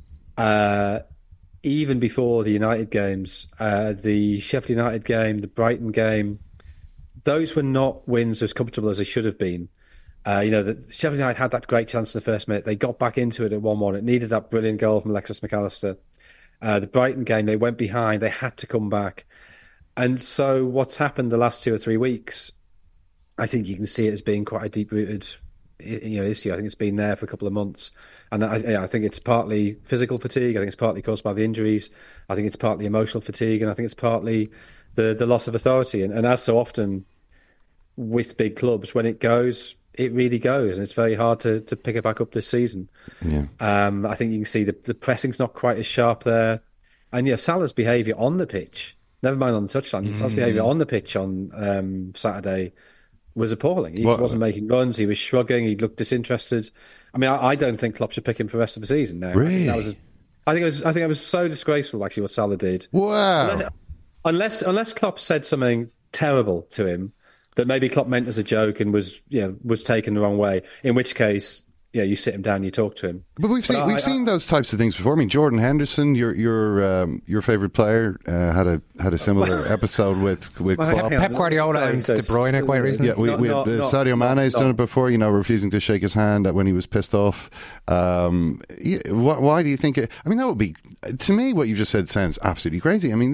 [SPEAKER 18] even before the United games, the Sheffield United game, the Brighton game, those were not wins as comfortable as they should have been. The Sheffield United had that great chance in the first minute. They got back into it at 1-1. It needed that brilliant goal from Alexis McAllister. The Brighton game, they went behind. They had to come back. And so what's happened the last 2 or 3 weeks, I think you can see it as being quite a deep-rooted issue. I think it's been there for a couple of months. And I think it's partly physical fatigue. I think it's partly caused by the injuries. I think it's partly emotional fatigue. And I think it's partly the loss of authority. And as so often with big clubs, when it goes, it really goes, and it's very hard to pick it back up this season.
[SPEAKER 8] Yeah.
[SPEAKER 18] I think you can see the pressing's not quite as sharp there. And Salah's behaviour on the pitch, never mind on the touchline, Salah's behaviour on the pitch on Saturday was appalling. He wasn't making runs, he was shrugging, he looked disinterested. I mean, I don't think Klopp should pick him for the rest of the season now.
[SPEAKER 8] Really?
[SPEAKER 18] I think it was so disgraceful, actually, what Salah did.
[SPEAKER 8] Wow.
[SPEAKER 18] Unless Klopp said something terrible to him that maybe Klopp meant as a joke and was taken the wrong way, in which case, you sit him down and you talk to him.
[SPEAKER 8] But we've seen those types of things before. I mean, Jordan Henderson, your favourite player, had a similar episode with Klopp.
[SPEAKER 11] Pep Guardiola and De Bruyne quite recently.
[SPEAKER 8] Yeah, Sadio Mane's done it before. Refusing to shake his hand when he was pissed off. Why do you think it? I mean, that would be, to me, what you just said sounds absolutely crazy. I mean,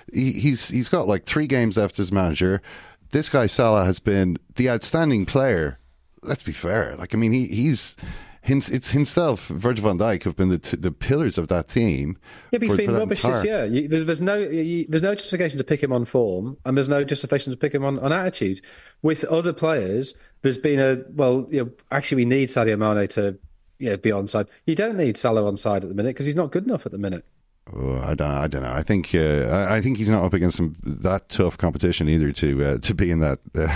[SPEAKER 8] he's got like 3 games left as manager. This guy Salah has been the outstanding player. Let's be fair. Like, I mean, it's himself, Virgil van Dijk, have been the pillars of that team.
[SPEAKER 18] Yeah, but he's been rubbish this year. There's no justification to pick him on form, and there's no justification to pick him on attitude. With other players, there's been actually we need Sadio Mane to be on side. You don't need Salah on side at the minute because he's not good enough at the minute.
[SPEAKER 8] Oh, I don't know. I think he's not up against that tough competition either to be in that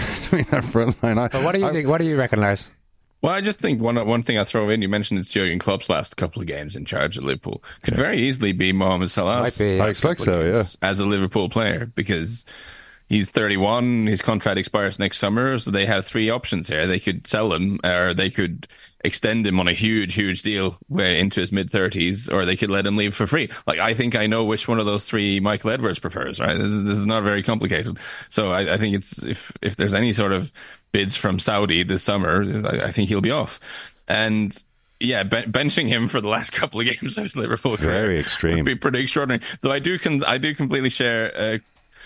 [SPEAKER 8] front line.
[SPEAKER 11] But what do you think? What do you reckon, Lars?
[SPEAKER 17] Well, I just think one thing I throw in. You mentioned it's Jurgen Klopp's last couple of games in charge of Liverpool. Could very easily be Mohamed Salah's.
[SPEAKER 8] I expect so. Yeah,
[SPEAKER 17] as a Liverpool player, because he's 31. His contract expires next summer, so they have 3 options here. They could sell him, or they could extend him on a huge deal way into his mid-30s, or they could let him leave for free. Like, I think I know which one of those 3 Michael Edwards prefers, right? This is not very complicated. So I think it's if there's any sort of bids from Saudi this summer, I think he'll be off. And yeah, benching him for the last couple of games of his Liverpool career
[SPEAKER 8] very extreme
[SPEAKER 17] would be pretty extraordinary. Though I do completely share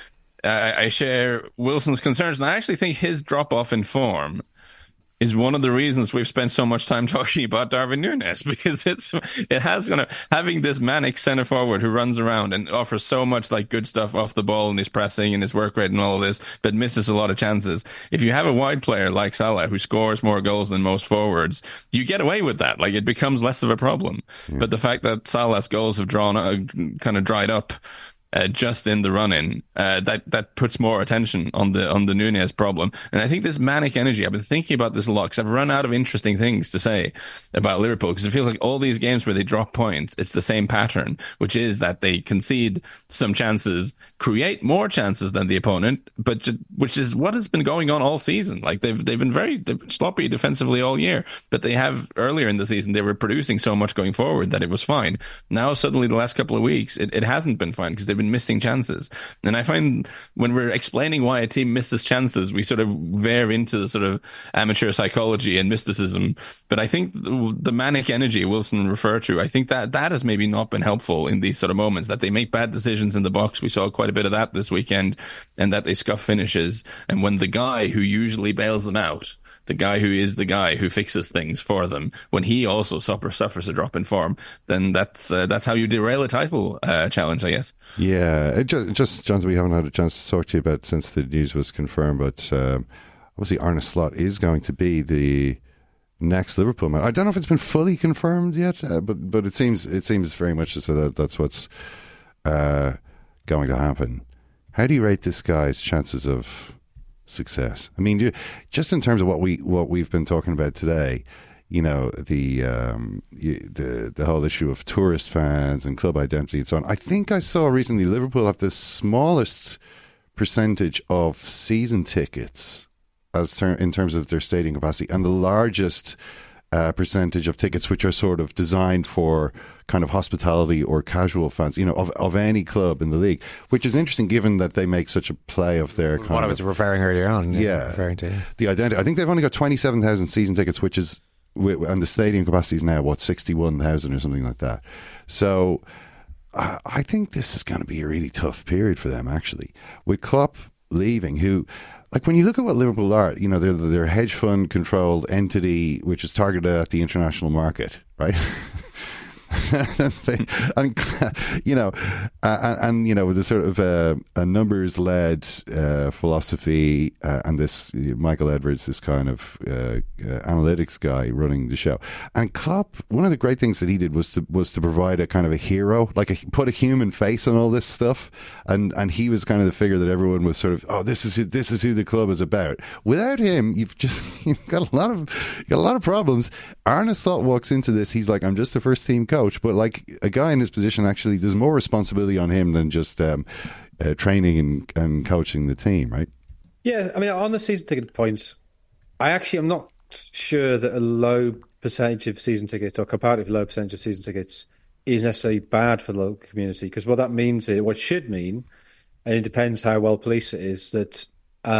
[SPEAKER 17] I share Wilson's concerns, and I actually think his drop-off in form is one of the reasons we've spent so much time talking about Darwin Núñez, because having this manic centre forward who runs around and offers so much like good stuff off the ball and his pressing and his work rate and all of this, but misses a lot of chances. If you have a wide player like Salah who scores more goals than most forwards, you get away with that. Like, it becomes less of a problem. Yeah. But the fact that Salah's goals have kind of dried up just in the run-in, that puts more attention on the Núñez problem. And I think this manic energy, I've been thinking about this a lot because I've run out of interesting things to say about Liverpool, because it feels like all these games where they drop points, it's the same pattern, which is that they concede some chances, create more chances than the opponent, which is what has been going on all season. Like, they've been sloppy defensively all year, but they have, earlier in the season, they were producing so much going forward that it was fine. Now suddenly the last couple of weeks it hasn't been fine because they've been missing chances. And I find when we're explaining why a team misses chances, we sort of veer into the sort of amateur psychology and mysticism. But I think the manic energy Wilson referred to, I think that has maybe not been helpful in these sort of moments, that they make bad decisions in the box. We saw quite a bit of that this weekend, and that they scuff finishes. And when the guy who usually bails them out, the guy who is the guy who fixes things for them, when he also suffers a drop in form, then that's how you derail a title challenge, I guess.
[SPEAKER 8] Yeah, just Jonathan, we haven't had a chance to talk to you about since the news was confirmed, but obviously Arne Slot is going to be the next Liverpool man. I don't know if it's been fully confirmed yet, but it seems very much as though that's what's going to happen. How do you rate this guy's chances of success? I mean, just in terms of what we've been talking about today, you know, the whole issue of tourist fans and club identity and so on. I think I saw recently Liverpool have the smallest percentage of season tickets in terms of their stadium capacity, and the largest percentage of tickets which are sort of designed for kind of hospitality or casual fans, you know, of any club in the league, which is interesting given that they make such a play of their kind
[SPEAKER 11] what I was referring earlier on. Referring to
[SPEAKER 8] the identity. I think they've only got 27,000 season tickets, which is, and the stadium capacity is now 61,000 or something like that. So I think this is going to be a really tough period for them, actually, with Klopp leaving, who, like, when you look at what Liverpool are, you know, they're a hedge fund controlled entity which is targeted at the international market, right? and you know, and you know, with the sort of a numbers led philosophy, and this Michael Edwards, this kind of analytics guy running the show. And Klopp, one of the great things that he did was to provide a kind of a hero, put a human face on all this stuff, and he was kind of the figure that everyone was sort of, oh, this is who the club is about. Without him, you've got a lot of problems. Arne Slot walks into this, he's like, I'm just the first team coach, but like a guy in his position, actually, there's more responsibility on him than just training and coaching the team, right?
[SPEAKER 18] Yeah, I mean, on the season ticket point, I'm not sure that a low percentage of season tickets or comparatively low percentage of season tickets is necessarily bad for the local community, because what that means is, what it should mean, and it depends how well policed it is, that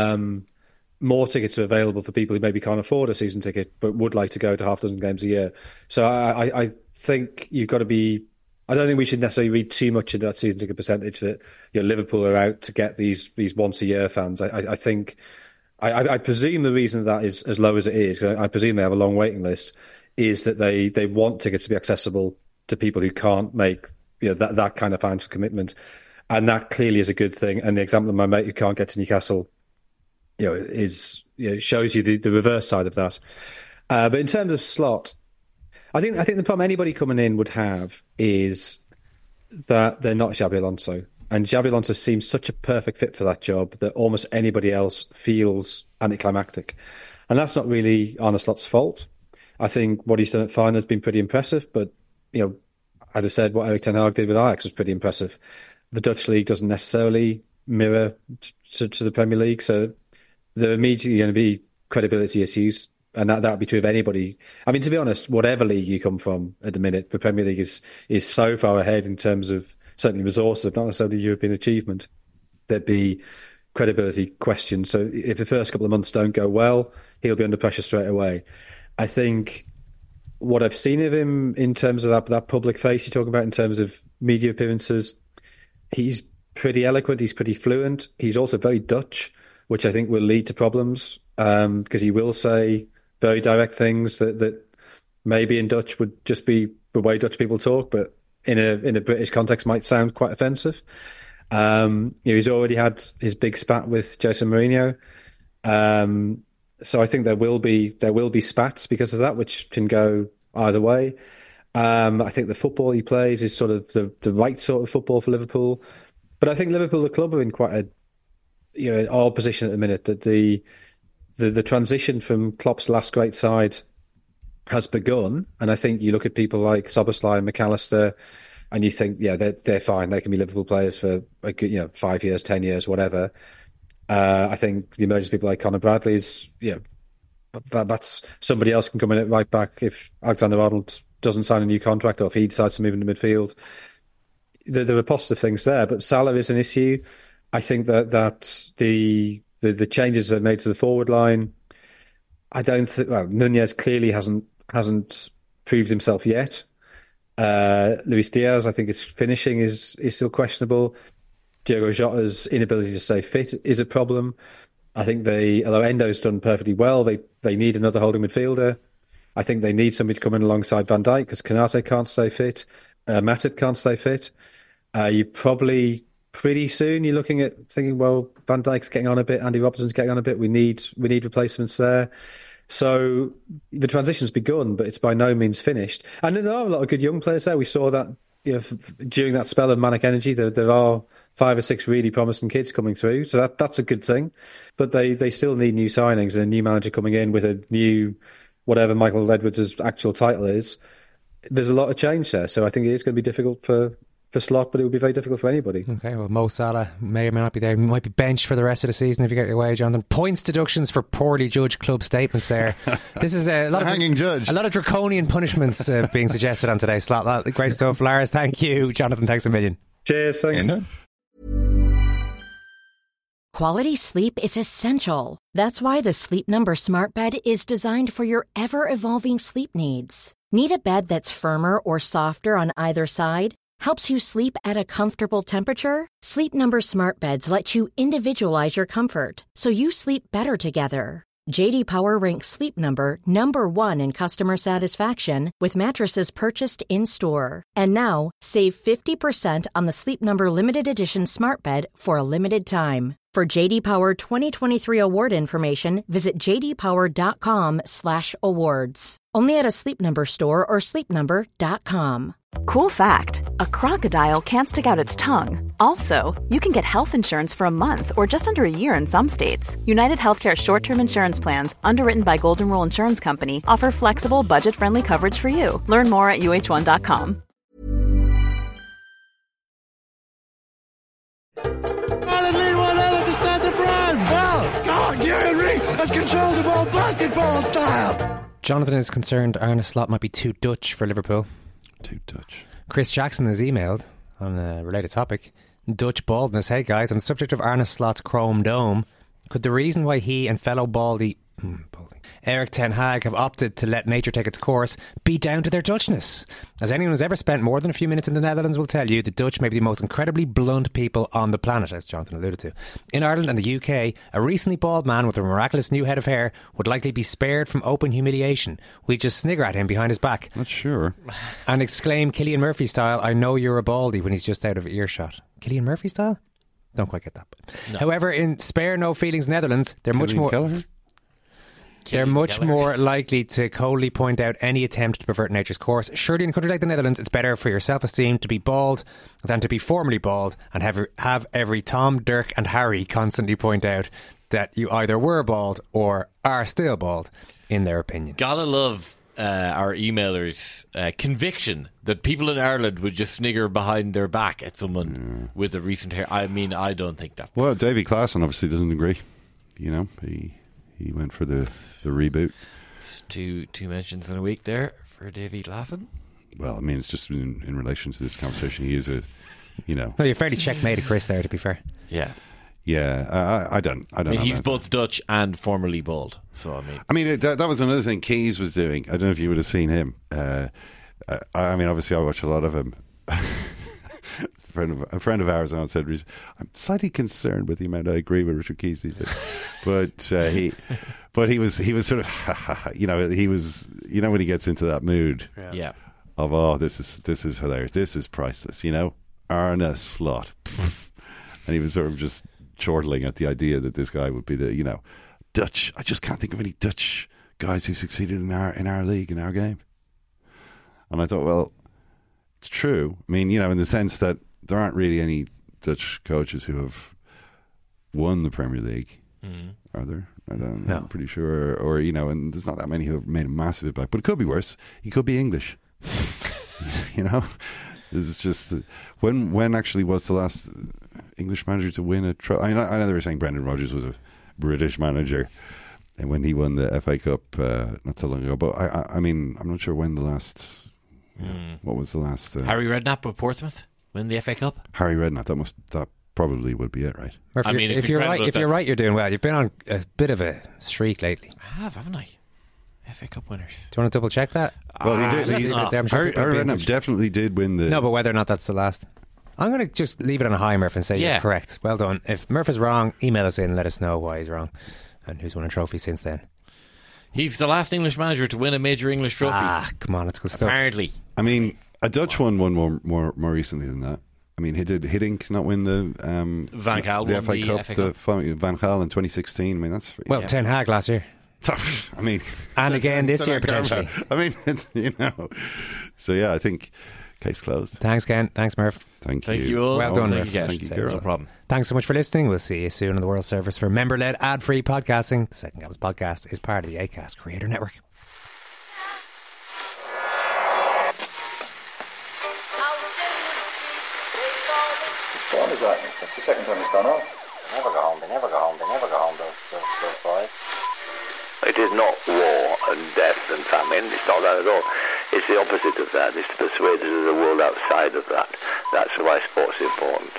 [SPEAKER 18] more tickets are available for people who maybe can't afford a season ticket but would like to go to half a dozen games a year. So I think you've got to be... I don't think we should necessarily read too much into that season ticket percentage that, you know, Liverpool are out to get these once-a-year fans. I think... I presume the reason that is as low as it is, because I presume they have a long waiting list, is that they want tickets to be accessible to people who can't make, you know, that kind of financial commitment. And that clearly is a good thing. And the example of my mate who can't get to Newcastle, you know, shows you the reverse side of that. But in terms of Slot, I think the problem anybody coming in would have is that they're not Xabi Alonso. And Xabi Alonso seems such a perfect fit for that job that almost anybody else feels anticlimactic. And that's not really Arne Slot's fault. I think what he's done at Feyenoord has been pretty impressive, but, you know, I'd have said what Erik ten Hag did with Ajax was pretty impressive. The Dutch league doesn't necessarily mirror to the Premier League, so there are immediately going to be credibility issues, and that would be true of anybody. I mean, to be honest, whatever league you come from at the minute, the Premier League is so far ahead in terms of certainly resources, not necessarily European achievement. There'd be credibility questions. So if the first couple of months don't go well, he'll be under pressure straight away. I think what I've seen of him in terms of that public face you talk about, in terms of media appearances, he's pretty eloquent, he's pretty fluent. He's also very Dutch, which I think will lead to problems, because he will say very direct things that maybe in Dutch would just be the way Dutch people talk, but in a British context might sound quite offensive. You know, he's already had his big spat with Jose Mourinho. So I think there will be spats because of that, which can go either way. I think the football he plays is sort of the right sort of football for Liverpool. But I think Liverpool, the club, are in quite an odd position at the minute, that the transition from Klopp's last great side has begun. And I think you look at people like Szoboszlai and McAllister, and you think, yeah, they're fine. They can be Liverpool players for 5 years, 10 years, whatever. I think the emergence of people like Conor Bradley is, that's somebody else can come in at right back if Alexander-Arnold doesn't sign a new contract, or if he decides to move into midfield. There are positive things there, but Salah is an issue. I think that the changes that are made to the forward line, I don't think. Well, Nunez clearly hasn't proved himself yet. Luis Diaz, I think his finishing is still questionable. Diogo Jota's inability to stay fit is a problem. I think although Endo's done perfectly well, they need another holding midfielder. I think they need somebody to come in alongside Van Dijk, because Konate can't stay fit. Matip can't stay fit. You probably pretty soon. You're looking at thinking, well, Van Dijk's getting on a bit, Andy Robertson's getting on a bit. We need replacements there. So the transition's begun, but it's by no means finished. And there are a lot of good young players there. We saw that during that spell of manic energy. There are 5 or 6 really promising kids coming through, so that's a good thing. But they still need new signings and a new manager coming in with a new, whatever Michael Edwards' actual title is. There's a lot of change there, so I think it is going to be difficult for Slot, but it would be very difficult for anybody.
[SPEAKER 11] Okay, well, Mo Salah may or may not be there. He might be benched for the rest of the season if you get your way, Jonathan. Points deductions for poorly judged club statements there. This is a lot
[SPEAKER 8] hanging judge.
[SPEAKER 11] A lot of draconian punishments being suggested on today's slot. Great stuff. Lars, thank you. Jonathan, thanks a million.
[SPEAKER 18] Cheers, thanks.
[SPEAKER 19] Quality sleep is essential. That's why the Sleep Number Smart Bed is designed for your ever-evolving sleep needs. Need a bed that's firmer or softer on either side? Helps you sleep at a comfortable temperature? Sleep Number Smart Beds let you individualize your comfort, so you sleep better together. J.D. Power ranks Sleep Number number 1 in customer satisfaction with mattresses purchased in-store. And now, save 50% on the Sleep Number Limited Edition Smart Bed for a limited time. For J.D. Power 2023 award information, visit jdpower.com/awards. Only at a Sleep Number store or sleepnumber.com.
[SPEAKER 20] Cool fact, a crocodile can't stick out its tongue. Also, you can get health insurance for a month or just under a year in some states. United Healthcare short-term insurance plans, underwritten by Golden Rule Insurance Company, offer flexible, budget-friendly coverage for you. Learn more at uh1.com.
[SPEAKER 16] Henry has controlled the ball basketball style.
[SPEAKER 11] Jonathan is concerned Arne Slot might be too Dutch for Liverpool.
[SPEAKER 8] Too Dutch.
[SPEAKER 11] Chris Jackson has emailed on a related topic. Dutch baldness. Hey guys, on the subject of Arne Slot's Chrome Dome, could the reason why he and fellow Baldy Erik ten Hag have opted to let nature take its course be down to their Dutchness? As anyone who's ever spent more than a few minutes in the Netherlands will tell you, the Dutch may be the most incredibly blunt people on the planet, as Jonathan alluded to. In Ireland and the UK, a recently bald man with a miraculous new head of hair would likely be spared from open humiliation. We just snigger at him behind his back.
[SPEAKER 8] Not sure.
[SPEAKER 11] And exclaim, Cillian Murphy style, I know you're a baldy, when he's just out of earshot. Cillian Murphy style? Don't quite get that. No. However, in Spare No Feelings Netherlands, they're much more...
[SPEAKER 8] Kelleher?
[SPEAKER 11] They're much more likely to coldly point out any attempt to pervert nature's course. Surely in a country like the Netherlands, it's better for your self-esteem to be bald than to be formerly bald and have every Tom, Dirk and Harry constantly point out that you either were bald or are still bald, in their opinion.
[SPEAKER 12] Gotta love our emailers' conviction that people in Ireland would just snigger behind their back at someone with a recent hair. I mean, I don't think that.
[SPEAKER 8] Well, Davy Klaassen obviously doesn't agree. You know, he went for the reboot.
[SPEAKER 12] Two mentions in a week there for Davy Klaassen.
[SPEAKER 8] Well, I mean, it's just in relation to this conversation. He is a, you know.
[SPEAKER 11] Well, you're fairly checkmated Chris there, to be fair.
[SPEAKER 12] Yeah.
[SPEAKER 8] Yeah, I don't know.
[SPEAKER 12] He's both Dutch and formerly bald. So I mean,
[SPEAKER 8] that was another thing Keys was doing. I don't know if you would have seen him. I mean, obviously, I watch a lot of him. A friend of ours on said, I'm slightly concerned with the amount I agree with Richard Keys these days. But he was sort of, he was, when he gets into that mood of, this is hilarious, this is priceless, Arne Slot. And he was sort of just chortling at the idea that this guy would be the, Dutch. I just can't think of any Dutch guys who succeeded in our league, in our game. And I thought, well, it's true. I mean, in the sense that there aren't really any Dutch coaches who have won the Premier League, are there?
[SPEAKER 11] No.
[SPEAKER 8] I'm pretty sure. Or, and there's not that many who have made a massive impact. But it could be worse. He could be English. This is just... When actually was the last English manager to win a trophy? I know they were saying Brendan Rodgers was a British manager, and when he won the FA Cup not so long ago. But, I mean, I'm not sure when the last... what was the last...
[SPEAKER 12] Harry Redknapp of Portsmouth win the FA Cup?
[SPEAKER 8] Harry Redknapp, that probably would be it, right?
[SPEAKER 11] Murphy, if you're right, you're doing well. You've been on a bit of a streak lately.
[SPEAKER 12] I have, haven't I? FA Cup winners.
[SPEAKER 11] Do you want to double check that?
[SPEAKER 8] Well, he did. Harry Redknapp definitely did win the...
[SPEAKER 11] No, but whether or not that's the last... I'm going to just leave it on a high, Murph, and say you're correct. Well done. If Murph is wrong, email us in and let us know why he's wrong and who's won a trophy since then.
[SPEAKER 12] He's the last English manager to win a major English trophy.
[SPEAKER 11] Come on, it's good stuff.
[SPEAKER 12] Apparently.
[SPEAKER 8] I mean, a Dutch one won more recently than that. I mean, did Hiddink not win the
[SPEAKER 12] Van Gaal
[SPEAKER 8] the
[SPEAKER 12] won
[SPEAKER 8] FA
[SPEAKER 12] the
[SPEAKER 8] Cup?
[SPEAKER 12] FA Cup.
[SPEAKER 8] Van Gaal in 2016. I mean, that's
[SPEAKER 11] Well, Ten Hag last year.
[SPEAKER 8] I mean,
[SPEAKER 11] and again this year potentially.
[SPEAKER 8] I mean, So yeah, I think case closed.
[SPEAKER 11] Thanks, Ken. Thanks, Murph.
[SPEAKER 8] Thank
[SPEAKER 12] you all.
[SPEAKER 11] Well done, Murph.
[SPEAKER 12] Thank you. No problem.
[SPEAKER 11] Thanks so much for listening. We'll see you soon on the World Service for member-led, ad-free podcasting. The Second Gables podcast is part of the Acast Creator Network.
[SPEAKER 5] What time is that? That's the second time it's gone off.
[SPEAKER 10] They never go home, those boys. It is not war and death and famine, it's not that at all. It's the opposite of that, it's to persuade us of the world outside of that. That's why sport's important.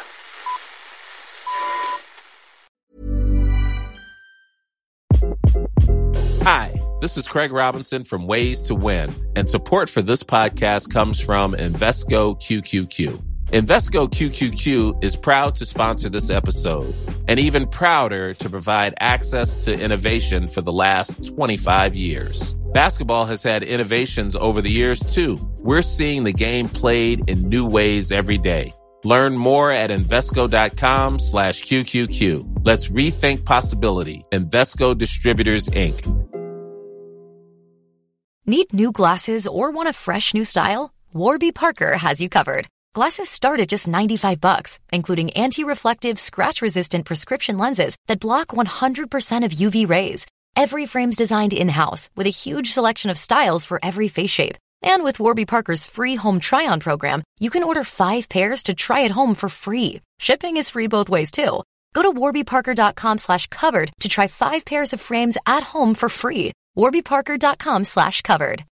[SPEAKER 21] Hi, this is Craig Robinson from Ways to Win, and support for this podcast comes from Invesco QQQ. Invesco QQQ is proud to sponsor this episode and even prouder to provide access to innovation for the last 25 years. Basketball has had innovations over the years, too. We're seeing the game played in new ways every day. Learn more at Invesco.com/QQQ. Let's rethink possibility. Invesco Distributors, Inc.
[SPEAKER 1] Need new glasses or want a fresh new style? Warby Parker has you covered. Glasses start at just $95, including anti-reflective, scratch-resistant prescription lenses that block 100% of UV rays. Every frame's designed in-house with a huge selection of styles for every face shape. And with Warby Parker's free home try-on program, you can order 5 pairs to try at home for free. Shipping is free both ways, too. Go to warbyparker.com/covered to try 5 pairs of frames at home for free. warbyparker.com/covered.